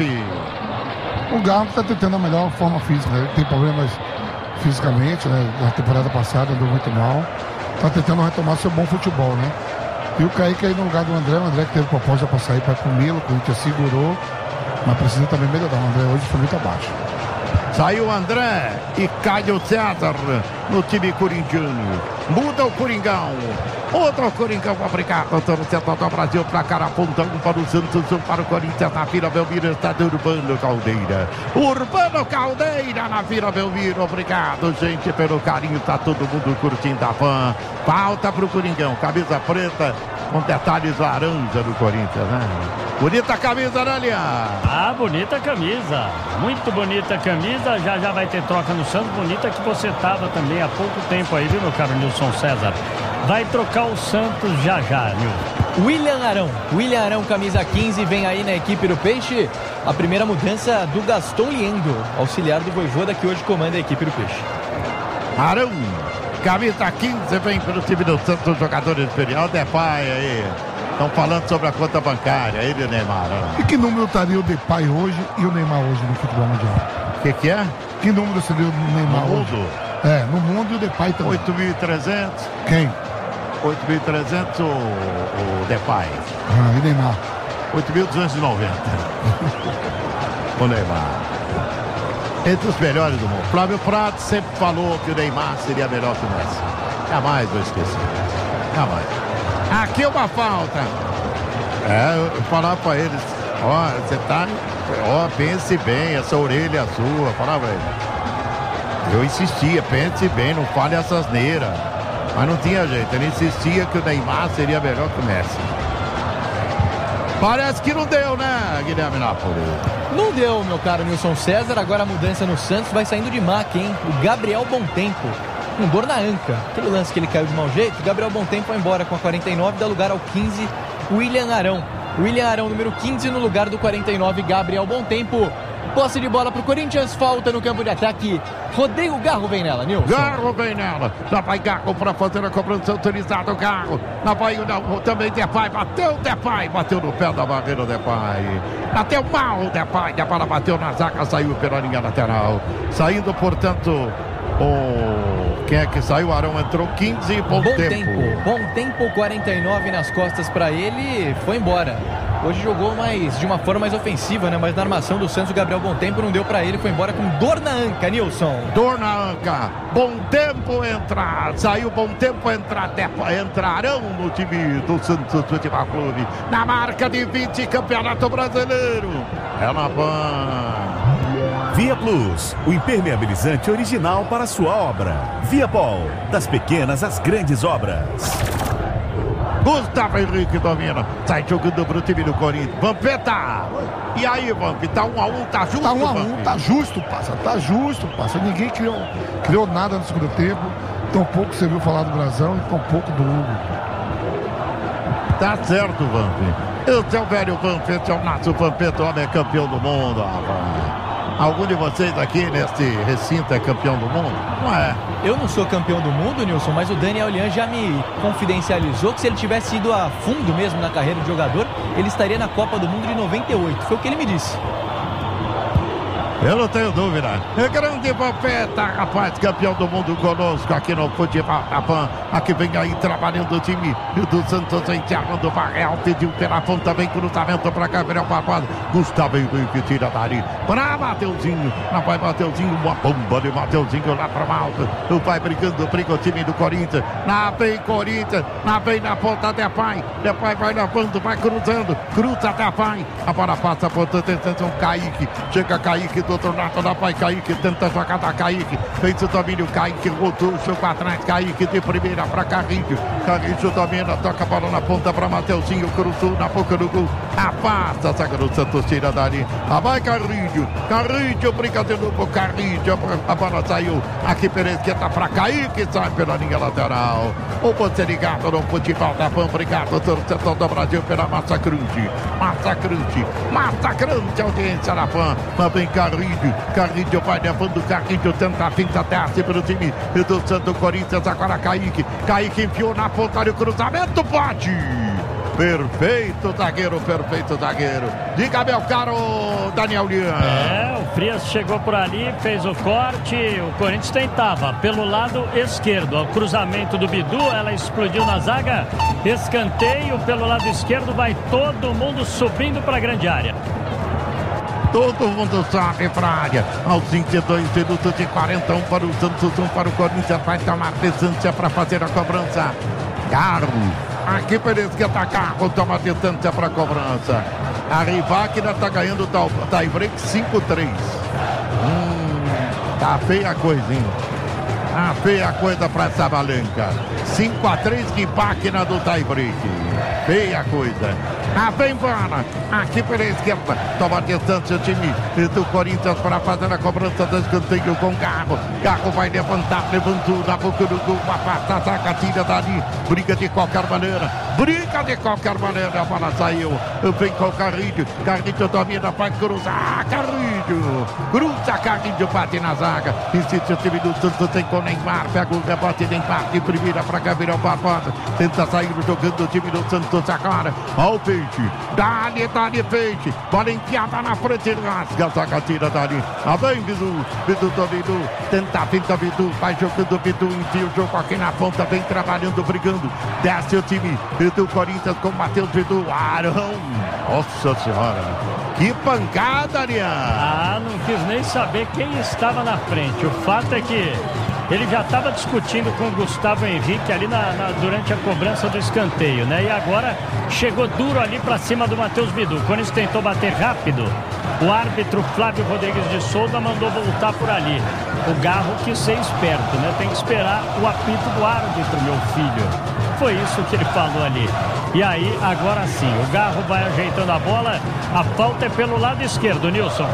O Garro está tentando a melhor forma física. Ele tem problemas fisicamente, né? Na temporada passada andou muito mal. Está tentando retomar seu bom futebol, né? E o Kaique aí no lugar do André. O André que teve proposta para sair para o Milo, o Corinthians segurou, mas precisa também melhorar. O André hoje foi muito abaixo. Saiu o André e Caio César no time corintiano. Muda o Coringão. Outro Coringão fabricado. Torcedor do Brasil para Caraponta. Um para o Santos, um para o Corinthians. Na Vila Belmiro está do Urbano Caldeira. Urbano Caldeira na Vila Belmiro. Obrigado, gente, pelo carinho. Está todo mundo curtindo a fã. Falta para o Coringão. Camisa preta com detalhes laranja do Corinthians, né? Bonita camisa, né, Lian? Ah, bonita camisa. Muito bonita camisa. Já já vai ter troca no Santos. Bonita que você estava também há pouco tempo aí, viu, meu caro Nilson César? Vai trocar o Santos já já, Nilson. William Arão. William Arão, camisa quinze, vem aí na equipe do Peixe. A primeira mudança do Gaston Liendo, auxiliar do Vojvoda, que hoje comanda a equipe do Peixe. Arão, camisa quinze, vem pelo time do Santos, jogador experiente. Depay aí. Estão falando sobre a conta bancária, ele e o Neymar. Ó. E que número estaria o Depay hoje e o Neymar hoje no futebol mundial? O que, que é? Que número seria o Neymar no hoje? Mundo? É, no mundo e o Depay também. oito mil e trezentos. Quem? oito mil e trezentos o, o Depay. Ah, e Neymar? oito mil duzentos e noventa. O Neymar. Entre os melhores do mundo. Flávio Prado sempre falou que o Neymar seria melhor que o Messi. Jamais vou esquecer. Jamais. Aqui uma falta. É, eu falar pra eles, ó, você tá, ó, pense bem, essa orelha é sua, falava ele. Eu insistia, pense bem, não fale essa asneira. Mas não tinha jeito, ele insistia que o Neymar seria melhor que o Messi. Parece que não deu, né, Guilherme Napoli? Não deu, meu caro Nilson César. Agora a mudança no Santos vai saindo de maca, hein? O Gabriel Bontempo, com dor na anca. Aquele lance que ele caiu de mau jeito, o Gabriel Bontempo vai embora com a quarenta e nove, dá lugar ao quinze, William Arão. William Arão, número quinze, no lugar do quarenta e nove, Gabriel Bontempo. Posse de bola pro Corinthians, falta no campo de ataque. Rodeio, o Garro vem nela, Nilson. Garro vem nela. Lá vai Garro para fazer a cobrança autorizada. O Garro. Lá vai o também Depay. Bateu o Depay. Bateu no pé da barreira o Depay. Bateu mal o Depay. A bola bateu na zaga, saiu pela linha lateral. Saindo, portanto, o... Quem é que saiu? Arão entrou, quinze. Bom, bom tempo. tempo. Bom tempo, quarenta e nove nas costas para ele. Foi embora. Hoje jogou mais, de uma forma mais ofensiva, né? Mas na armação do Santos, o Gabriel Bontempo não deu pra ele, foi embora com dor na anca, Nilson. Dor na anca. Bontempo entra. Saiu Bontempo, entra, entrarão no time do Santos Futebol Clube. Na marca de vinte, Campeonato Brasileiro. É na Pan. Via Plus, o impermeabilizante original para sua obra. Via Pol, das pequenas às grandes obras. Gustavo Henrique domina, sai jogando pro time do Corinthians. Vampeta! E aí, Vamp? Tá um a um, tá justo? Tá um a um, tá justo, passa, tá justo, passa. Ninguém criou, criou nada no segundo tempo. Tão pouco você viu falar do Brasão e tão pouco do Hugo. Tá certo, Vamp. Esse é o velho Vampeta, é o nosso Vampeta, o homem é campeão do mundo, rapaz. Algum de vocês aqui neste recinto é campeão do mundo? Não é. Eu não sou campeão do mundo, Nilson, mas o Daniel Lian já me confidencializou que se ele tivesse ido a fundo mesmo na carreira de jogador, ele estaria na Copa do Mundo de noventa e oito. Foi o que ele me disse. Eu não tenho dúvida. É grande Vampeta, rapaz, campeão do mundo conosco aqui no Futebol da Pan. Aqui vem aí trabalhando o time do Santos, encerrando o Barreal, pediu pela ponta, vem cruzamento para Gabriel Barbosa. Gustavo Henrique tira dali para Mateuzinho. Lá vai Mateuzinho, uma bomba de Mateuzinho lá para alto. Vai brigando, briga o time do Corinthians. Lá vem Corinthians, lá vem na ponta Depay. Depay vai levando, vai cruzando, cruza Depay. A bola passa por atenção, Kaique. Chega Kaique do outro lado da Pai, Kaique tenta jogar da Kaique, fez o domínio, Kaique voltou, chegou atrás, Kaique de primeira para Carrinho, Carrinho domina, toca a bola na ponta para Mateuzinho, cruzou na boca do gol, afasta essa garota, Santos tira dali, a vai Carrinho, Carrinho, brinca de novo, Carrinho, a bola saiu, aqui pela esquerda para Kaique, sai pela linha lateral, o você ligado no Futebol da Pan, obrigado, torcedor do Brasil pela massacrante, massacrante, massacrante audiência da Pan, mas vem Carrinho, Carrinho vai levando, Carrinho tenta a finta, desce pelo time do Santos Corinthians, agora Kaique, Kaique enfiou na ponta do cruzamento, pode! Perfeito zagueiro, perfeito zagueiro. Diga, meu caro Daniel Lian. É, o Frias chegou por ali, fez o corte, o Corinthians tentava pelo lado esquerdo. O cruzamento do Bidu, ela explodiu na zaga, escanteio pelo lado esquerdo, vai todo mundo subindo para a grande área. Todo mundo sobe para a área. Aos vinte e dois minutos e quarenta e um para o Santos, um para o Corinthians. Vai tomar distância para fazer a cobrança. Carro. Aqui pela esquerda, Carro toma distância para a cobrança. A Rivac está ganhando o tie break cinco a três. Hum, tá feia a coisa, hein? Tá feia a coisa para essa balanca. cinco a três que máquina do tie break. Feia coisa. Ah, vem bola. Aqui pela esquerda. Toma distância o time do Corinthians para fazer a cobrança do escanteio com Garro. Garro vai levantar, levantou na boca do gol. Afasta a zaga, tira dali. Briga de qualquer maneira. Briga de qualquer maneira. A bola saiu. Vem com o Carrinho. Carrinho domina, vai cruzar. Carrinho. Cruza, Carrinho bate na zaga. Insiste o time do Santos, tem com o Neymar. Pega o rebote, Neymar de primeira para Gabriel Barbosa. Tenta sair jogando o time do Santos agora. Olha o Peixe. Dali, dali, Peixe. Bola enfiada na frente. Rasga a zaga, tira dali. Lá vem Bidu. Bidu do Bidu. Tenta a finta, Bidu. Vai jogando o Bidu. Enfia o jogo aqui na ponta. Vem trabalhando, brigando. Desce o time do Corinthians com o Matheus Bidu. Arão. Nossa Senhora. Que pancada, Ariane. Ah, não quis nem saber quem estava na frente. O fato é que ele já estava discutindo com o Gustavo Henrique ali na, na, durante a cobrança do escanteio, né? E agora chegou duro ali para cima do Matheus Bidu. Quando ele tentou bater rápido, o árbitro Flávio Rodrigues de Souza mandou voltar por ali. O Garro quis ser esperto, né? Tem que esperar o apito do árbitro, meu filho. Foi isso que ele falou ali. E aí, agora sim, o Garro vai ajeitando a bola. A falta é pelo lado esquerdo, Nilson.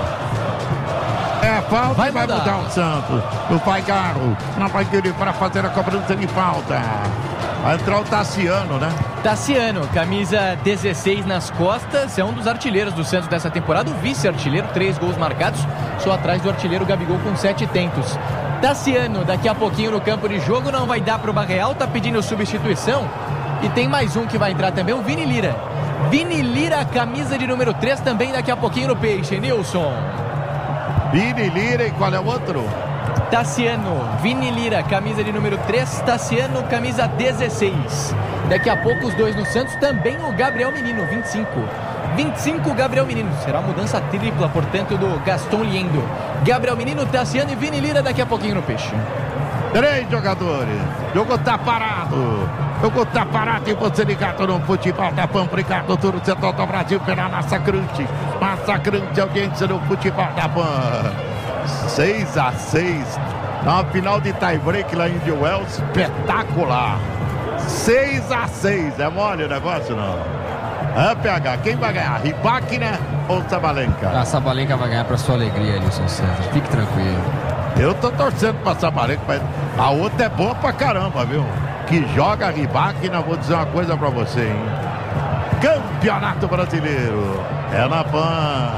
É, falta Vai e vai mudar. mudar o Santos. O Pai Garro não vai querer para fazer a cobrança de falta. Vai entrar o Tassiano, né? Tassiano, camisa dezesseis nas costas, é um dos artilheiros do Santos dessa temporada, o vice-artilheiro, três gols marcados, só atrás do artilheiro Gabigol com sete tentos. Tassiano, daqui a pouquinho no campo de jogo, não vai dar pro Barreal, tá pedindo substituição. E tem mais um que vai entrar também, o Vini Lira. Vini Lira, camisa de número três, também daqui a pouquinho no Peixe, Nilson. Vini Lira e qual é o outro? Tassiano, Vini Lira, camisa de número três, Tassiano, camisa dezesseis. Daqui a pouco os dois no Santos, também o Gabriel Menino, vinte e cinco. vinte e cinco, Gabriel Menino. Será uma mudança tripla, portanto, do Gaston Liendo. Gabriel Menino, Tassiano e Vini Lira daqui a pouquinho no Peixe. Três jogadores. Jogo tá parado. Jogo tá parado e você ligado no futebol da Pan, obrigado, todo o setor do Brasil pela massacrante. Massacrante audiência no futebol da Pan. seis a seis. Na final de tie-break lá em Wells, espetacular. seis a seis. É mole o negócio, não? É, P H, quem vai ganhar? Ribac, né? Ou Sabalenka? A Sabalenka vai ganhar pra sua alegria, Nilson César. Fique tranquilo. Eu tô torcendo pra Sabalenka, mas a outra é boa pra caramba, viu? Que joga Ribac, não vou dizer uma coisa pra você, hein? Campeonato Brasileiro. É na Pan.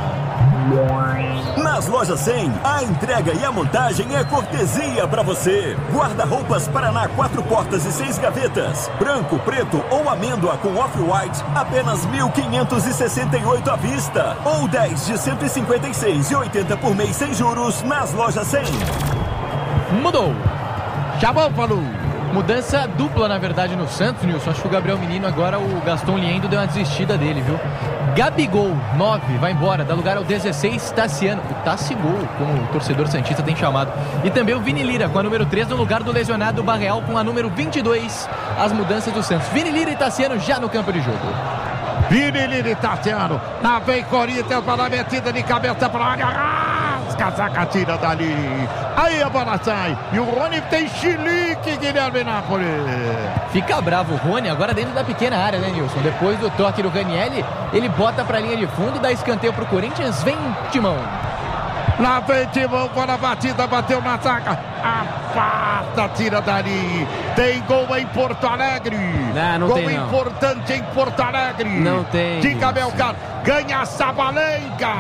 Nas lojas cem, a entrega e a montagem é cortesia para você. Guarda-roupas Paraná, quatro portas e seis gavetas. Branco, preto ou amêndoa com off-white, apenas mil quinhentos e sessenta e oito à vista. Ou dez de cento e cinquenta e seis e oitenta por mês sem juros nas lojas cem. Mudou. Chamou, falou. Mudança dupla, na verdade, no Santos, Nilson. Acho que o Gabriel Menino, agora o Gaston Liendo deu uma desistida dele, viu? Gabigol, nove, vai embora, dá lugar ao dezesseis, Tassiano. O Tassigol, como o torcedor santista tem chamado. E também o Vini Lira, com a número três, no lugar do lesionado Barreal, com a número vinte e dois. As mudanças do Santos. Vini Lira e Tassiano já no campo de jogo. Vini Lira e Tassiano. Na vem Corinthians, para a metida de cabeça para a área. Rasga a zaga, tira dali. Aí a bola sai. E o Rony tem chilique, Guilherme Nápoles. Fica bravo o Rony, agora dentro da pequena área, né, Nilson? Depois do toque do Ranieri, ele bota pra linha de fundo, dá escanteio pro Corinthians, vem Timão. Lá vem Timão, bola batida, bateu na zaga. Afasta, tira dali. Tem gol em Porto Alegre. Não, não gol tem, não. importante em Porto Alegre. Não tem. Diga, meu caro. Ganha a Sabalenka.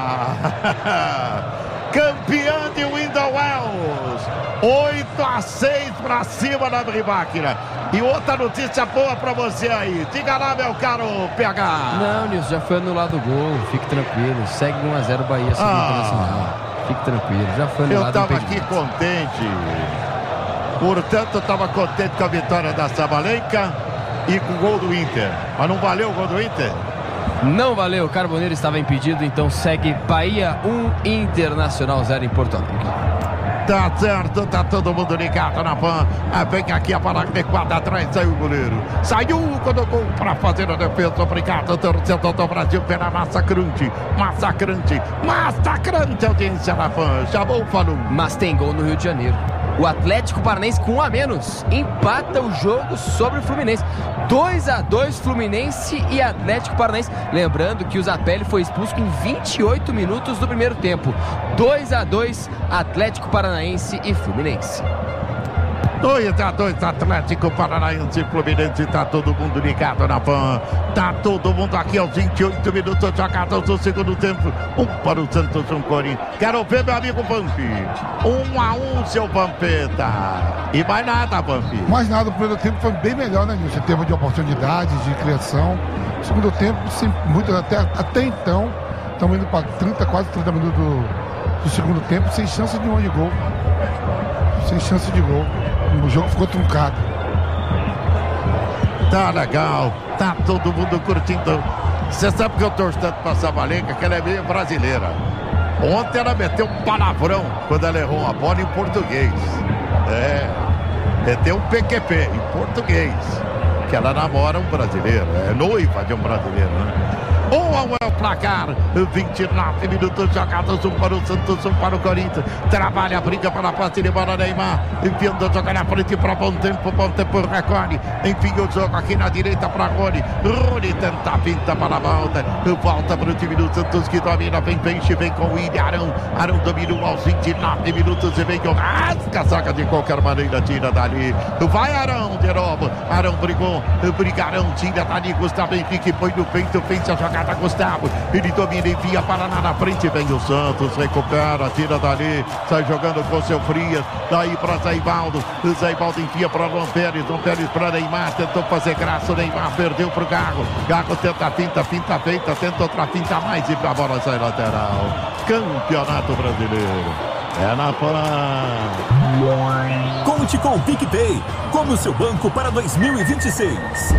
Campeã de Windhoek Wells. oito a seis pra cima da Ribac. E outra notícia boa pra você aí. Diga lá, meu caro P H. Não, Nilson, já foi anulado o gol. Fique tranquilo. Segue um a zero Bahia, segundo Ah. internacional. Fique tranquilo. Já foi anulado. Eu tava o aqui impedimento. contente. Portanto, eu tava contente com a vitória da Sabalenka e com o gol do Inter. Mas não valeu o gol do Inter? Não valeu, o Carboneiro estava impedido, então segue Bahia um, Internacional zero em Porto Alegre. Tá certo, tá todo mundo ligado na Pan. Ah, vem aqui a bola adequada atrás, saiu o goleiro. Saiu quando o gol pra fazer a defesa. Obrigado, torcedor do Brasil pela massacrante. Massacrante, massacrante audiência na Pan. Chamou, falou. Mas tem gol no Rio de Janeiro. O Atlético Paranaense com um a menos empata o jogo sobre o Fluminense. dois a dois Fluminense e Atlético Paranaense. Lembrando que o Zapelli foi expulso com vinte e oito minutos do primeiro tempo. dois a dois Atlético Paranaense e Fluminense. dois a dois Atlético Paranaense e Fluminense. Tá todo mundo ligado na Pan. Tá todo mundo aqui aos vinte e oito minutos jogados do segundo tempo. Um para o Santos, um Corinthians. Quero ver meu amigo Pampi. Um a um, seu Pampeta. E mais nada, Pampi. Mais nada, o primeiro tempo foi bem melhor, né, Nilson? Em termos de oportunidades, de criação. O segundo tempo, sim, muito, até, até então, estamos indo para trinta, quase trinta minutos do, do segundo tempo, sem chance nenhuma de gol. Sem chance de gol. O jogo ficou truncado. Tá legal, tá todo mundo curtindo. Você sabe que eu torço tanto pra Sabalenka, que ela é meio brasileira. Ontem ela meteu um palavrão quando ela errou uma bola em português. É, meteu um P Q P em português. Que ela namora um brasileiro, é noiva de um brasileiro, né? um a um é o placar. vinte e nove minutos jogados. Um para o Santos, um para o Corinthians. Trabalha a briga para a parte de bola. Neymar enfiando a jogar na frente para bom tempo. Bom tempo recolhe. Enfim, o jogo aqui na direita para Rony. Rony tenta a pinta para a volta. Volta para o time do Santos que domina. Vem Peixe, vem com o William Arão. Arão dominou aos vinte e nove minutos e vem com rasga a zaga de qualquer maneira. Tira dali. Vai Arão de novo. Arão brigou. Brigarão. Tira dali. Gustavo Henrique põe no peito. Fez a jogada. Gustavo. Ele domina. Envia para lá na frente. Vem o Santos. Recupera. Tira dali. Sai jogando com o seu Frias. Daí para Zé Ivaldo. Zé Ivaldo enfia para Luan Pérez. Luan Pérez para Neymar. Tentou fazer graça. O Neymar perdeu para o Gago. Gago tenta a finta. Finta feita. Tenta outra finta a mais. E a bola sai lateral. Campeonato Brasileiro. É na Pan. Conte com o PicPay. Como o seu banco para dois mil e vinte e seis.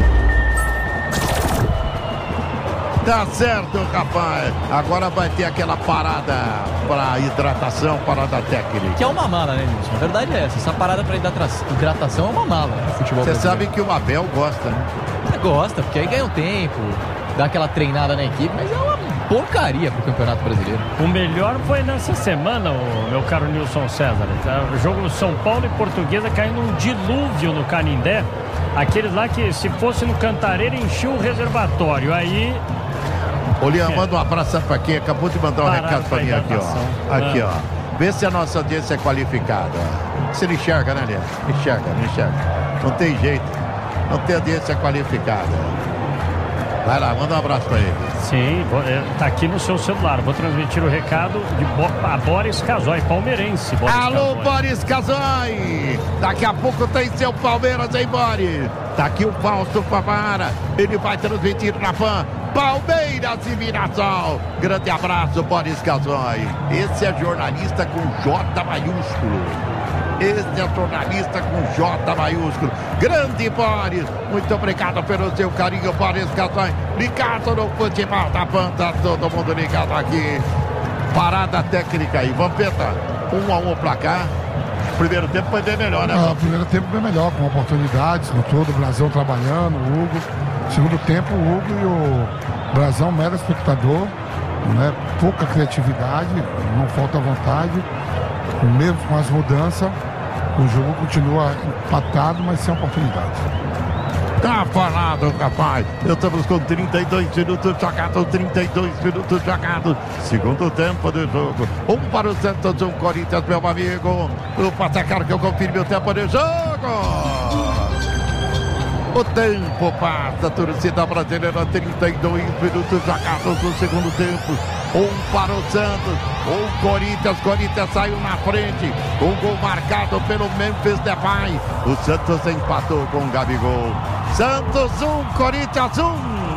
Tá certo, rapaz. Agora vai ter aquela parada para hidratação, parada técnica. Que é uma mala, né, Nilson? A verdade é essa. Essa parada para hidratação é uma mala no futebol Você brasileiro. sabe que o Abel gosta, né? É, gosta, porque aí ganha um tempo, dá aquela treinada na equipe, mas é uma porcaria pro Campeonato Brasileiro. O melhor foi nessa semana, o meu caro Nilson César. Tá? O jogo São Paulo e Portuguesa caindo um dilúvio no Canindé. Aqueles lá que, se fosse no Cantareira, enchiam o reservatório. Aí... Ô, Lian, manda um abraço pra quem acabou de mandar um Parado recado pra pra mim aqui, ó. Aqui, Ah. ó. Vê se a nossa audiência é qualificada. Você não enxerga, né, Lian? Enxerga, não enxerga. Não tem jeito. Não tem audiência qualificada. Vai lá, manda um abraço pra ele. Sim, vou, é, tá aqui no seu celular. Vou transmitir o recado de Bo a Boris Casoy, palmeirense. Boris Alô, Casoy. Boris Casoy! Daqui a pouco tem seu Palmeiras, hein, Boris? Tá aqui o Fausto Favara. Ele vai transmitir na Pan. Palmeiras e Mirassol. Grande abraço, Boris Casoy. Esse é jornalista com J maiúsculo. Esse é jornalista com J maiúsculo. Grande Boris. Muito obrigado pelo seu carinho, Boris Casoy. Ligado no futebol da Pan. Tá todo mundo ligado aqui. Parada técnica aí. Vampeta, um a um placar. Primeiro tempo foi bem melhor, né? Ah, o primeiro tempo bem melhor, com oportunidades, com todo o Brasão trabalhando, o Hugo. Segundo tempo, o Hugo e o Brasão, mero espectador, né? Pouca criatividade, não falta vontade. Mesmo com as mudanças, o jogo continua empatado, mas sem oportunidade. Tá falado, rapaz. Estamos com trinta e dois minutos jogados, trinta e dois minutos jogados. Segundo tempo do jogo. Um para o Santos, um Corinthians, meu amigo. O Passacar que eu confirme o tempo de jogo. O tempo passa, a torcida brasileira, trinta e dois minutos jogados no segundo tempo. Um para o Santos, o Corinthians, Corinthians saiu na frente. Um gol marcado pelo Memphis Depay. O Santos empatou com o Gabigol. Santos um, Corinthians um.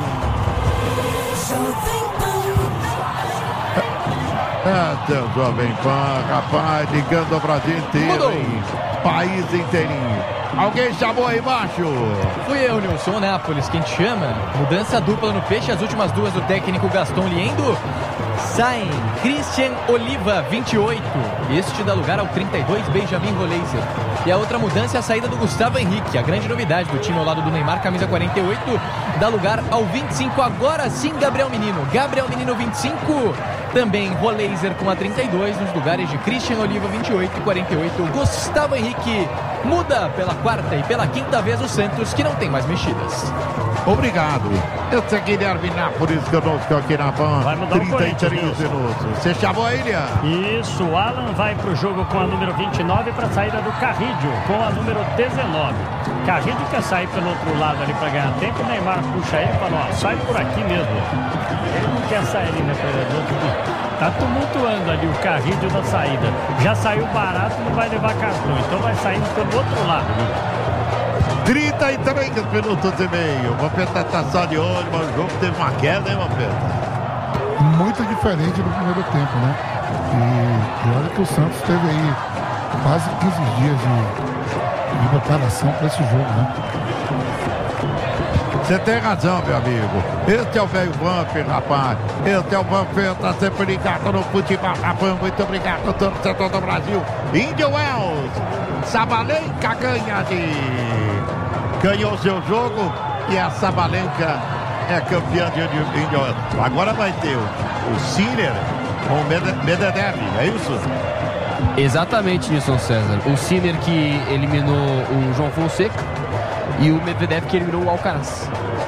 É, seu Jovem Pan, rapaz, ligando o Brasil inteiro, hein? País inteirinho. Alguém chamou aí embaixo? Fui eu, Nilson. Nápoles, quem te chama? Mudança dupla no Peixe, as últimas duas do técnico Gaston Liendo. Saem Christian Oliva, vinte e oito. Este dá lugar ao trinta e dois, Benjamin Roleiser. E a outra mudança é a saída do Gustavo Henrique, a grande novidade do time ao lado do Neymar, camisa quarenta e oito, dá lugar ao vinte e cinco. Agora sim, Gabriel Menino. Gabriel Menino, vinte e cinco. Também Roleiser com a trinta e dois, nos lugares de Christian Oliva, vinte e oito e quarenta e oito. Gustavo Henrique muda pela quarta e pela quinta vez o Santos, que não tem mais mexidas. Obrigado. Eu sou Guilherme Nápoles, conosco aqui na Pan. Vai mudar o trinta e três Corinthians. minutos. Você chamou a ilha? Isso, o Alan vai pro jogo com a número vinte e nove para a saída do Carrídio com a número dezenove. Carrídio quer sair pelo outro lado ali para ganhar tempo. O Neymar puxa ele e fala: ó, sai por aqui mesmo. Ele não quer sair ali, né, outro. Tá tumultuando ali o Carrídio da saída. Já saiu barato, não vai levar cartão. Então vai saindo pelo outro lado, né? trinta e três minutos e meio. O Vampeta tá só de olho, mas o jogo teve uma queda, hein, Vampeta? Muito diferente do primeiro tempo, né? E, e olha que o Santos teve aí quase quinze dias de, de preparação para esse jogo, né? Você tem razão, meu amigo. Este é o velho Vamp, rapaz. Este é o Vampeta, sempre ligado no futebol da Pan. Muito obrigado, torcedor do Brasil. Índio Wells. Sabalenka ganha de... Ganhou seu jogo e a Sabalenka é campeão de Indian. Agora vai ter o, o Sinner com o Medvedev, é isso? Exatamente, Nilson César. O Sinner que eliminou o João Fonseca e o Medvedev que eliminou o Alcaraz.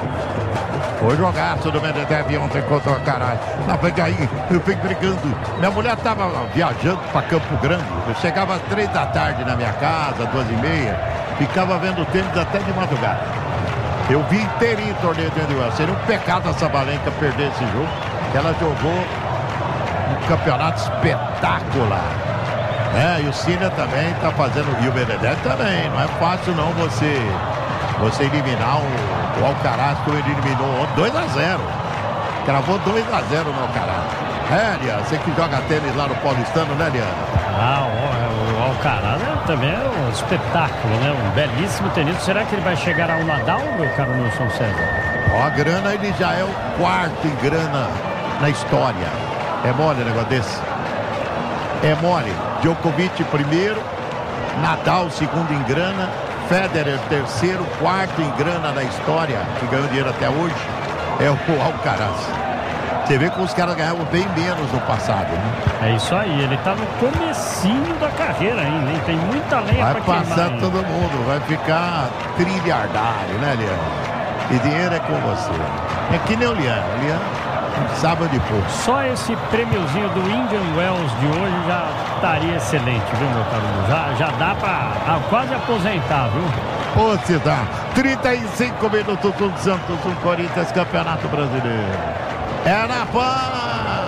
Foi jogaço do Medvedev ontem contra o Alcaraz. Lá vem aí, eu venho brigando. Minha mulher tava viajando para Campo Grande. Eu chegava às três da tarde na minha casa, duas e meia. Ficava vendo tênis até de madrugada. Eu vi inteirinho o torneio de Indian. Seria um pecado a Sabalenka perder esse jogo. Ela jogou um campeonato espetacular. É, e o Sinner também está fazendo, e o Medvedev também. Não é fácil não você, você eliminar o, o Alcaraz, como ele eliminou dois a zero. Cravou dois a zero no Alcaraz. É, Liana, você que joga tênis lá no Paulistano, né, Liana? Ah, o, o Alcaraz é, também é um espetáculo, né? Um belíssimo tenista. Será que ele vai chegar ao Nadal, meu caro Nilson César? Ó, a grana, ele já é o quarto em grana na história. É mole o negócio desse? É mole. Djokovic primeiro, Nadal segundo em grana, Federer terceiro, quarto em grana na história, que ganhou dinheiro até hoje, é o Alcaraz. Você vê que os caras ganhavam bem menos no passado, né? É isso aí, ele tá no comecinho da carreira ainda, hein? Tem muita lenha vai pra passar queimar todo mundo, vai ficar trilhardário, né, Liana? E dinheiro é com você. É que nem o Liana, o Liana sabe de pouco. Só esse prêmiozinho do Indian Wells de hoje já estaria excelente, viu, meu caro? Já, já dá pra ah, quase aposentar, viu? Ô, se dá. trinta e cinco minutos do Santos, um Corinthians, Campeonato Brasileiro. É na Pan!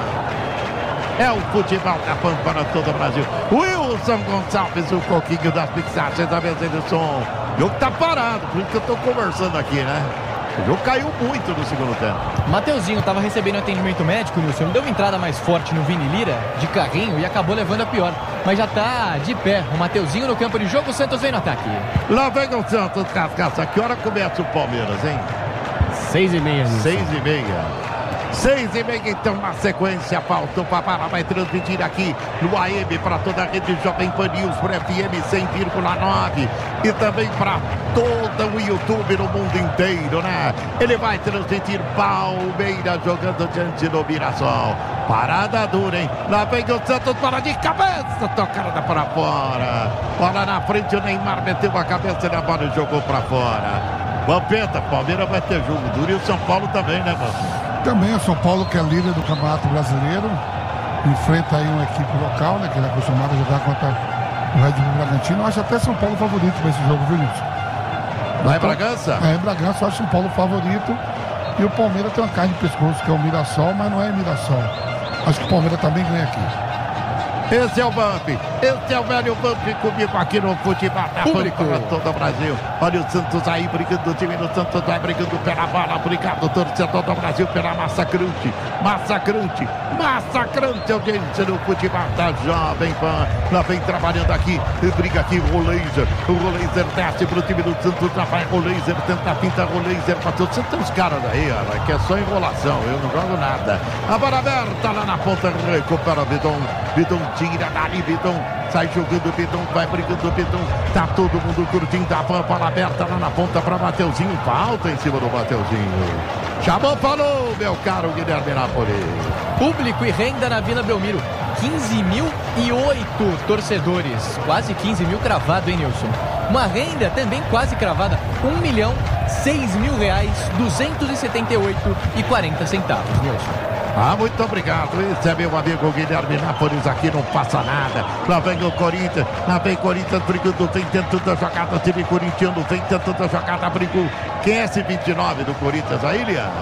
É o futebol da Pan para todo o Brasil. Wilson Gonçalves, o coquinho das fixagens da Mercedes-Som. O jogo tá parado, por isso que eu tô conversando aqui, né? O jogo caiu muito no segundo tempo. Mateuzinho estava recebendo atendimento médico, Nilson. Deu uma entrada mais forte no Vini Lira, de carrinho, e acabou levando a pior. Mas já tá de pé. O Mateuzinho no campo de jogo, o Santos vem no ataque. Lá vem o Santos, Cascaça. Que hora começa o Palmeiras, hein? Seis e meia, Nilson. Seis e meia. Seis e meia, então, na sequência, falta o Papara, vai transmitir aqui no A M para toda a rede Jovem Pan News, para F M cem vírgula nove e também para todo o YouTube no mundo inteiro, né? Ele vai transmitir Palmeiras jogando diante do Mirassol. Parada dura, hein? Lá vem o Santos, para de cabeça, tocada para fora. Bola na frente, o Neymar meteu a cabeça na bola e jogou para fora. Vampeta, Palmeiras vai ter jogo duro e o São Paulo também, né, Vampeta? Também o São Paulo, que é líder do Campeonato Brasileiro, enfrenta aí uma equipe local, né, que ele é acostumado a jogar contra o Red Bull Bragantino. Eu acho até São Paulo favorito para esse jogo, viu, Nilson? Lá em Bragança? É, em Bragança, eu acho São Paulo favorito. E o Palmeiras tem uma carne de pescoço, que é o Mirassol, mas não é Mirassol. Acho que o Palmeiras também ganha aqui. Esse é o Bump, esse é o velho Bump comigo aqui no futebol da Público para todo o Brasil. Olha o Santos aí brigando, o time do Santos vai brigando pela bola. Obrigado, torcedor do Brasil, pela massacrante, massacrante, massacrante audiência no futebol da Jovem Pan. Lá vem trabalhando aqui, briga aqui o Laser, o Laser desce pro time do Santos, já vai o Laser, tenta pintar o Laser para todos. Você tem uns caras aí, ó, que é só enrolação, eu não jogo nada. A bola aberta lá na ponta, recupera o Bidon, Bidon tira dali, Bidon, sai jogando, Bidon, vai brigando, Bidon, tá todo mundo curtindo a bola aberta lá na ponta para Mateuzinho, falta em cima do Mateuzinho. Chamou, falou, meu caro Guilherme Napoli. Público e renda na Vila Belmiro, quinze mil e oito torcedores, quase quinze mil cravado, hein, Nilson? Uma renda também quase cravada, um milhão, seis mil reais, duzentos e setenta e oito e quarenta centavos, Nilson. Ah, muito obrigado. Esse é meu amigo Guilherme Nápoles, aqui não passa nada. Lá vem o Corinthians, lá vem o Corinthians brigando, vem tentando a jogada, time corintiano, vem tentando a jogada, brigou. Quem é esse vinte e nove do Corinthians aí, Liana?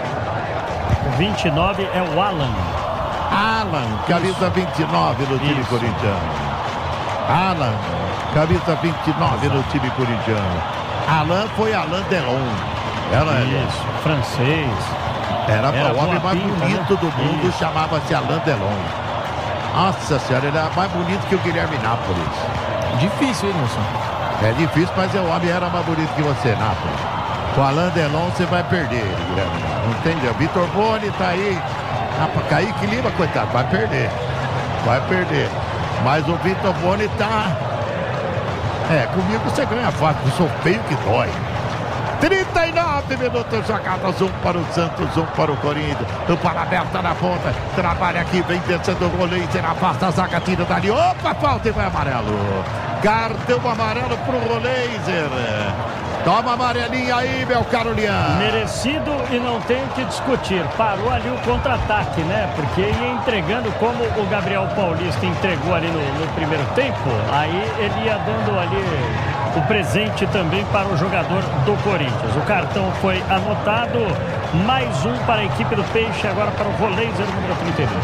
O vinte e nove é o Alan. Alan, camisa vinte e nove do time Isso. corintiano. Alan, camisa vinte e nove do time corintiano. Alan foi Alain Delon. Ela é Isso, francês. Era, Era o homem mais pinta, bonito né? do mundo, Isso. chamava-se Alain Delon. Nossa senhora, ele era mais bonito que o Guilherme Nápoles. Difícil, hein, Nilson? É difícil, mas o homem era mais bonito que você, Nápoles. Com o Alain Delon você vai perder, Guilherme. Não entendeu? Vitor Boni tá aí. Ah, Kaique Lima, coitado, vai perder. Vai perder. Mas o Vitor Boni tá... É, comigo você ganha fácil, eu sou feio que dói. trinta e nove minutos jogados, um para o Santos, um para o Corinthians. O para aberta na ponta, trabalha aqui, vem descendo o goleiro, afasta a zaga, tira dali. Opa, falta e vai amarelo. Cartão amarelo pro Roleiser. Toma amarelinha aí, meu caro Lian. Merecido e não tem o que discutir. Parou ali o contra-ataque, né? Porque ia entregando como o Gabriel Paulista entregou ali no, no primeiro tempo. Aí ele ia dando ali o presente também para o jogador do Corinthians. O cartão foi anotado. Mais um para a equipe do Peixe, agora para o Roleiser, número trinta e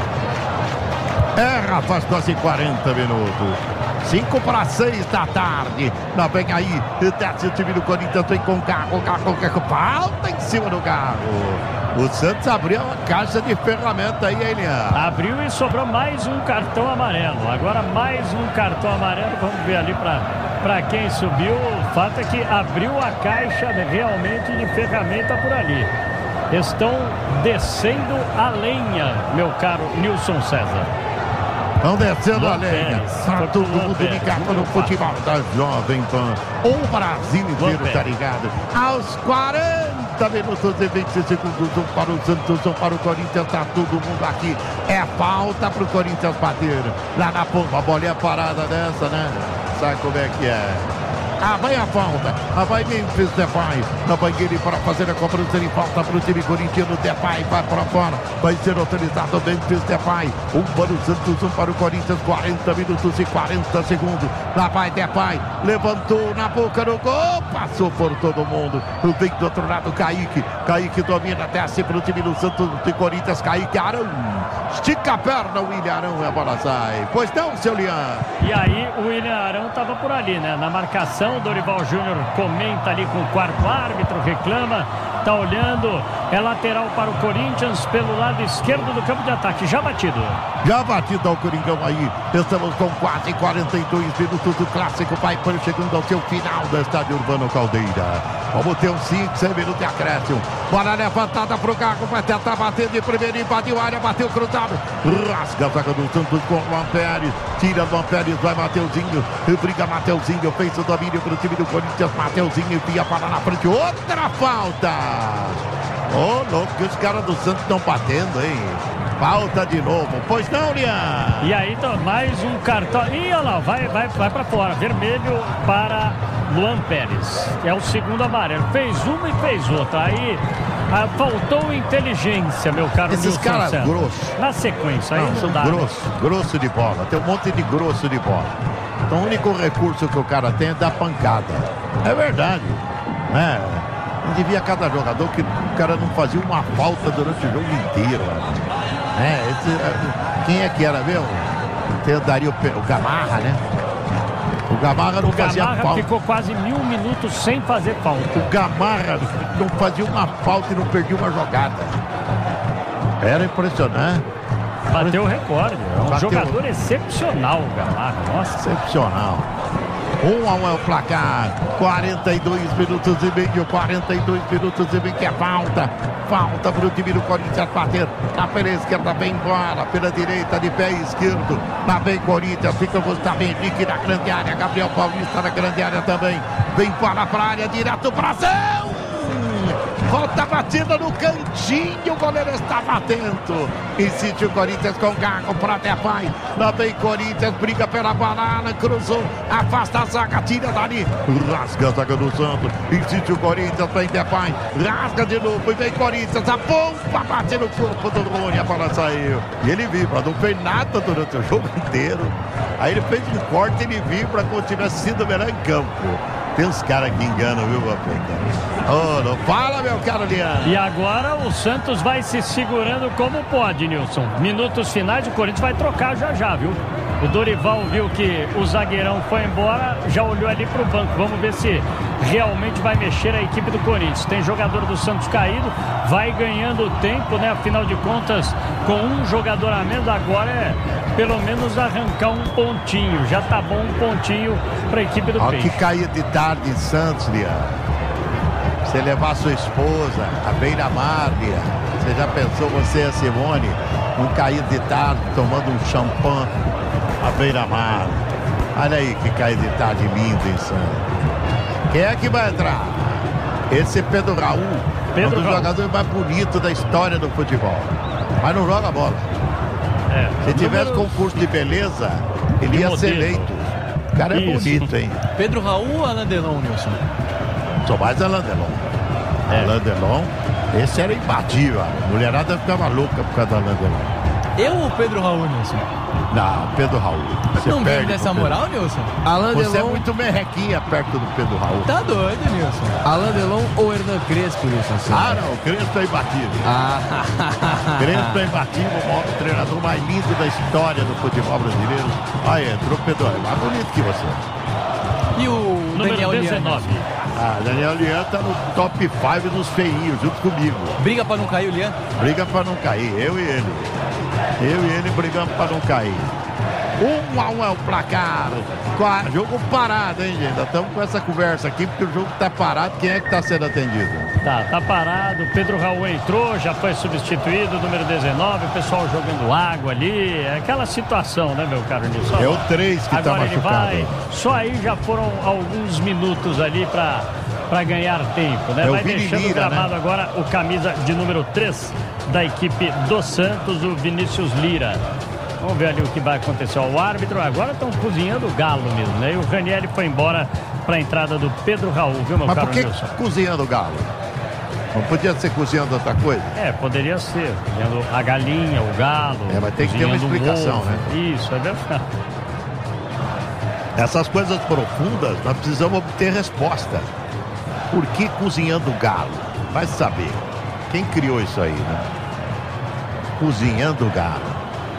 dois. Erra, faz quase quarenta minutos. cinco para seis da tarde. Lá vem aí, desce o time do Corinthians, vem com o carro, o carro, o carro, falta em cima do carro. O Santos abriu uma caixa de ferramenta aí, Elian. Abriu e sobrou mais um cartão amarelo. Agora mais um cartão amarelo. Vamos ver ali para quem subiu. O fato é que abriu a caixa realmente de ferramenta por ali. Estão descendo a lenha, meu caro Nilson César. Estão descendo a lenha. Tá todo mundo ligado no futebol da Jovem Pan. O Brasil inteiro está ligado. Aos quarenta minutos e vinte segundos, um para o Santos, um para o Corinthians. Está todo mundo aqui. É falta para o Corinthians bater. Lá na ponta, a bolinha parada dessa, né? Sabe como é que é? Ah, vai a falta. Ah, vai Memphis Depay. Na banheira para fazer a cobrança de falta para o time corintiano. Depay vai para fora. Vai ser autorizado Memphis Depay. Um para o Santos, um para o Corinthians. quarenta minutos e quarenta segundos. Lá vai Depay. Levantou na boca do gol. Passou por todo mundo. Vem do outro lado Kaique. Kaique domina, desce para o time do Santos de Corinthians. Kaique Arão. Estica a perna, o William Arão. A bola sai. Pois não, seu Lian. E aí o William Arão estava por ali, né? Na marcação. Dorival Júnior comenta ali com o quarto árbitro, reclama, tá olhando, é lateral para o Corinthians pelo lado esquerdo do campo de ataque, já batido. Já batido ao Coringão aí, estamos com quase quarenta e dois minutos do clássico, vai para chegando ao seu final do estádio Urbano Caldeira. Vamos ter uns cinco, seis minutos de acréscimo. Bola levantada para o carro, vai tentar bater de primeiro, invadiu a área, bateu cruzado, rasga a zaga do Santos com o Luan Pérez, tira o Luan Pérez, vai Mateuzinho, briga Mateuzinho, fez o domínio para o time do Corinthians, Mateuzinho envia para na frente, outra falta. Ô, oh, louco, que os caras do Santos estão batendo, hein? Falta de novo, pois não, Lian? E aí, então, mais um cartão. Ih, olha lá, vai, vai, vai pra fora. Vermelho para Luan Pérez. É o segundo amarelo. Fez uma e fez outra. Aí ah, faltou inteligência, meu caro Esses Nilson caras César. grossos. Na sequência, aí não, não são dá. Grosso, né? grosso de bola. Tem um monte de grosso de bola. Então o único recurso que o cara tem é dar pancada. É verdade. É. Não devia cada jogador que o cara não fazia uma falta durante o jogo inteiro. É, esse, quem é que era mesmo? Tem daria o, o Gamarra, né? O Gamarra não o fazia Gamarra falta. ficou quase mil minutos sem fazer falta. O Gamarra não fazia uma falta e não perdia uma jogada. Era impressionante. Bateu o recorde. É um Bateu. jogador excepcional, o Gamarra. Nossa. Excepcional. Um a um é o placar. quarenta e dois minutos e meio. quarenta e dois minutos e meio que é falta. Falta para o time do Corinthians bater. Na pela esquerda vem embora. Pela direita de pé esquerdo. Lá vem Corinthians. Fica Gustavo Henrique na grande área. Gabriel Paulista na grande área também. Vem para a área. Direto Brasil. Volta a batida no cantinho, o goleiro estava atento. Insiste o Corinthians com carro para Depay. Lá vem Corinthians, briga pela banana, cruzou, afasta a zaga, tira dali. Rasga a zaga do Santos. Insiste o Corinthians, vem Depay. Rasga de novo e vem Corinthians. A bomba bate no corpo do Rony, a bola saiu. E ele vibra, não fez nada durante o jogo inteiro. Aí ele fez um corte e ele vibra como se tivesse sido melhor em campo. Tem uns caras que enganam, viu, Papeta? Oh, não fala, meu caro Lian. E agora o Santos vai se segurando como pode, Nilson. Minutos finais, o Corinthians vai trocar já já, viu? O Dorival viu que o zagueirão foi embora, já olhou ali pro banco. Vamos ver se realmente vai mexer a equipe do Corinthians. Tem jogador do Santos caído, vai ganhando tempo, né? Afinal de contas, com um jogador a menos, agora é pelo menos arrancar um pontinho. Já tá bom um pontinho pra equipe do Olha Peixe. que caía de tarde em Santos, Lian. Você levar sua esposa, a beira-mar, Lian. Você já pensou, você e a Simone, um cair de tarde, tomando um champanhe à beira-mar. Olha aí que cair de tarde lindo em Santos. Quem é que vai entrar? Esse Pedro Raul Pedro é um dos Raul. jogadores mais bonitos da história do futebol. Mas não joga bola. É, Se tivesse número... concurso de beleza, ele De ia modelo. ser eleito. O cara é Isso. bonito, hein? Pedro Raul ou Alain Delon, Nilson? Sou mais Alain Delon. É. Alain Delon, esse era imbatível. A mulherada ficava louca por causa do Alain Delon. Eu ou Pedro Raul, Nilson? Não, Pedro Raul. Você Não perde vem dessa pro Pedro. moral, Nilson? Alain Você é Delon, muito merrequinha perto do Pedro Raul. Tá doido, Nilson. Alain Delon ou Hernan Crespo, Nilson? Ah, não, o Crespo é imbatível. Ah, Crespo é imbatível, o maior treinador mais lindo da história do futebol brasileiro. Aí, entrou o Pedro Raul, mais bonito que você. E o Número Daniel Lian? dezenove. Ah, Daniel Lian tá no top cinco dos feinhos, junto comigo. Briga pra não cair o Lian? Briga pra não cair, eu e ele. Eu e ele brigamos pra não cair. Um a um é o placar. Qua- Jogo parado, hein, gente? Ainda estamos com essa conversa aqui, porque o jogo tá parado. Quem é que tá sendo atendido? Tá, tá parado. Pedro Raul entrou, já foi substituído, número dezenove, o pessoal jogando água ali. É aquela situação, né, meu caro Nilson? É o três que tá Agora ele machucado. vai. Só aí já foram alguns minutos ali pra, pra ganhar tempo, né? É o vai Vini deixando Lira, gravado né? agora o camisa de número três da equipe do Santos, o Vinícius Lira. Vamos ver ali o que vai acontecer. O árbitro agora estão cozinhando o galo mesmo, né? E o Ranieri foi embora para a entrada do Pedro Raul, viu, meu Mas caro por que Nilson? cozinhando o galo? Não podia ser cozinhando outra coisa? É, poderia ser. Cozinhando a galinha, o galo. É, mas tem que ter uma cozinhando o explicação, ovo. né? Isso, é verdade. Essas coisas profundas, nós precisamos obter resposta. Por que cozinhando o galo? Vai saber. Quem criou isso aí, né? Cozinhando o galo.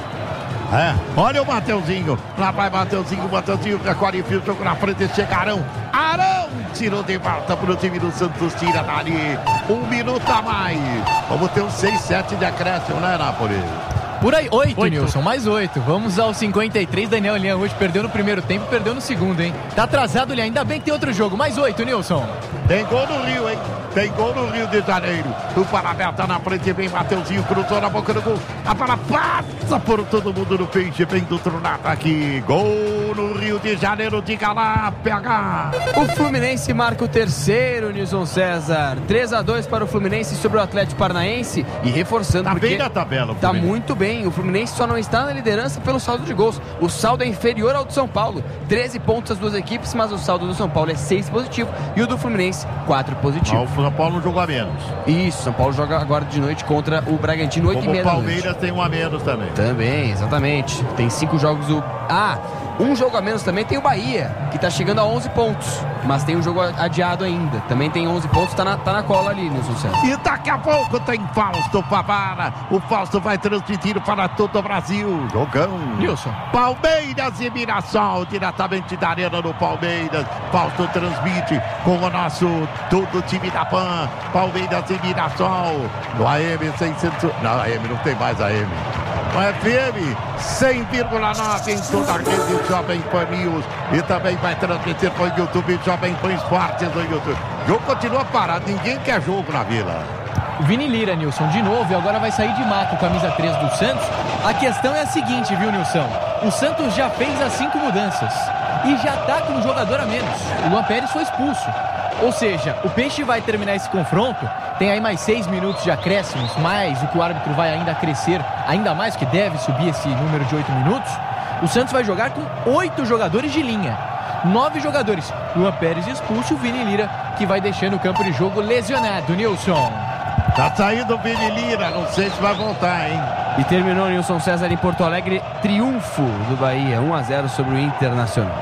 É, olha o Mateuzinho. Lá vai Mateuzinho, Mateuzinho agora enfia o jogo na frente, chega Arão. Arão tirou de volta pro time do Santos, tira dali. Um minuto a mais. Vamos ter uns seis, sete de acréscimo, né, Nápoles? Por aí, oito, Oito. Nilson, mais oito. Vamos aos cinquenta e três. Daniel Lian hoje perdeu no primeiro tempo, perdeu no segundo, hein? Tá atrasado, Lian. Ainda bem que tem outro jogo. Mais oito, Nilson. Tem gol no Rio, hein? Tem gol no Rio de Janeiro. O Parabel tá na frente, vem Mateuzinho, cruzou na boca do gol. A bola passa por todo mundo no peixe, vem do outro lado aqui. Gol no Rio de Janeiro, diga lá, P H. o Fluminense marca o terceiro, Nilson César. três a dois para o Fluminense sobre o Atlético Paranaense. E reforçando, Tá porque bem na tabela, o tá Fluminense. muito bem. O Fluminense só não está na liderança pelo saldo de gols. O saldo é inferior ao do São Paulo. treze pontos as duas equipes, mas o saldo do São Paulo é seis positivo e o do Fluminense quatro positivo. Ah, o São Paulo não jogou a menos. Isso, São Paulo joga agora de noite contra o Bragantino, oito e Como meia o da noite. Palmeiras tem um a menos também. Também, exatamente. Tem cinco jogos do... Ah, um jogo a menos também tem o Bahia, que tá chegando a onze pontos. Mas tem um jogo adiado ainda. Também tem onze pontos, tá na, tá na cola ali, Nilson César. E daqui a pouco tem Fausto Favara. O Fausto vai transmitir para todo o Brasil. Jogão. Nilson. Palmeiras e Mirassol, diretamente da Arena do Palmeiras. Fausto transmite com o nosso todo o time da Pan. Palmeiras e Mirassol. No A M seiscentos. Não, A M não tem mais A M. No F M cem vírgula nove em toda a rede Jovem Pan News. E também vai transmitir para o YouTube Jovem Pan Esportes no YouTube. O jogo continua parado, ninguém quer jogo na Vila. Vini Lira, Nilson, de novo, e agora vai sair de mato, camisa três do Santos. A questão é a seguinte, viu, Nilson? O Santos já fez as cinco mudanças e já tá com um jogador a menos. O Luan Pérez foi expulso. Ou seja, o Peixe vai terminar esse confronto, tem aí mais seis minutos de acréscimos, mais o que o árbitro vai ainda crescer, ainda mais que deve subir esse número de oito minutos. O Santos vai jogar com oito jogadores de linha. Nove jogadores. Luan Pérez expulso, o Vini Lira, que vai deixando o campo de jogo lesionado. Nilson. Tá saindo o Vini Lira, não sei se vai voltar, hein? E terminou, Nilson César, em Porto Alegre, triunfo do Bahia, um a zero sobre o Internacional.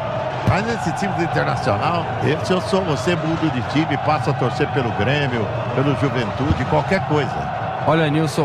Mas esse time do Internacional, ele, se eu sou você, mudo de time, passa a torcer pelo Grêmio, pelo Juventude, qualquer coisa. Olha, Nilson,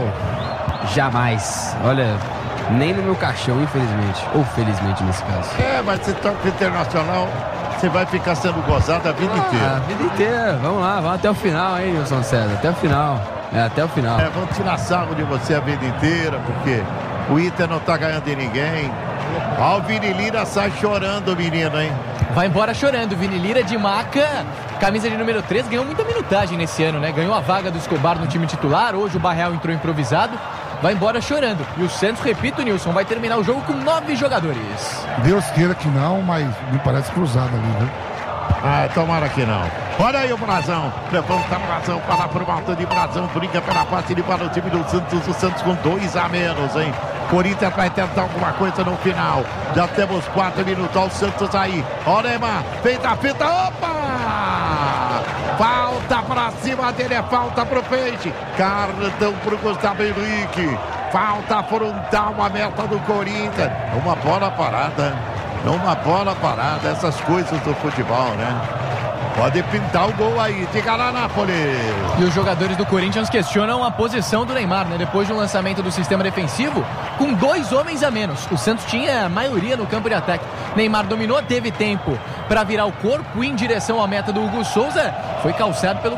jamais. Olha, nem no meu caixão, infelizmente. Ou felizmente, nesse caso. É, mas você toca pro Internacional, você vai ficar sendo gozado a vida Ah, inteira. a vida inteira. Vamos lá, vamos até o final, hein, Nilson César? Até o final. É, até o final. É, vão tirar sarro de você a vida inteira, porque o Inter não tá ganhando de ninguém. Ó, o Vini Lira sai chorando, menino, hein? Vai embora chorando, Vini Lira de maca, camisa de número três, ganhou muita minutagem nesse ano, né? Ganhou a vaga do Escobar no time titular, hoje o Barreal entrou improvisado, vai embora chorando. E o Santos, repito, Nilson, vai terminar o jogo com nove jogadores. Deus queira que não, mas me parece cruzado ali, né? Ah, tomara que não. Olha aí o Brazão. Levanta o Brazão para por volta de Brazão. Brinca pela parte de para o time do Santos. O Santos com dois a menos, hein? Corinthians vai tentar alguma coisa no final. Já temos quatro minutos. Olha o Santos aí. Olha o Neymar. Feita a fita. Opa! Falta pra cima dele. É falta pro Peixe. Cartão pro Gustavo Henrique. Falta frontal. A meta do Corinthians. Uma bola parada. Uma bola parada. Essas coisas do futebol, né? Pode pintar o gol aí, diga lá, Nápoles. E os jogadores do Corinthians questionam a posição do Neymar, né? Depois de um lançamento do sistema defensivo, com dois homens a menos. O Santos tinha a maioria no campo de ataque. Neymar dominou, teve tempo para virar o corpo em direção à meta do Hugo Souza. Foi calçado pelo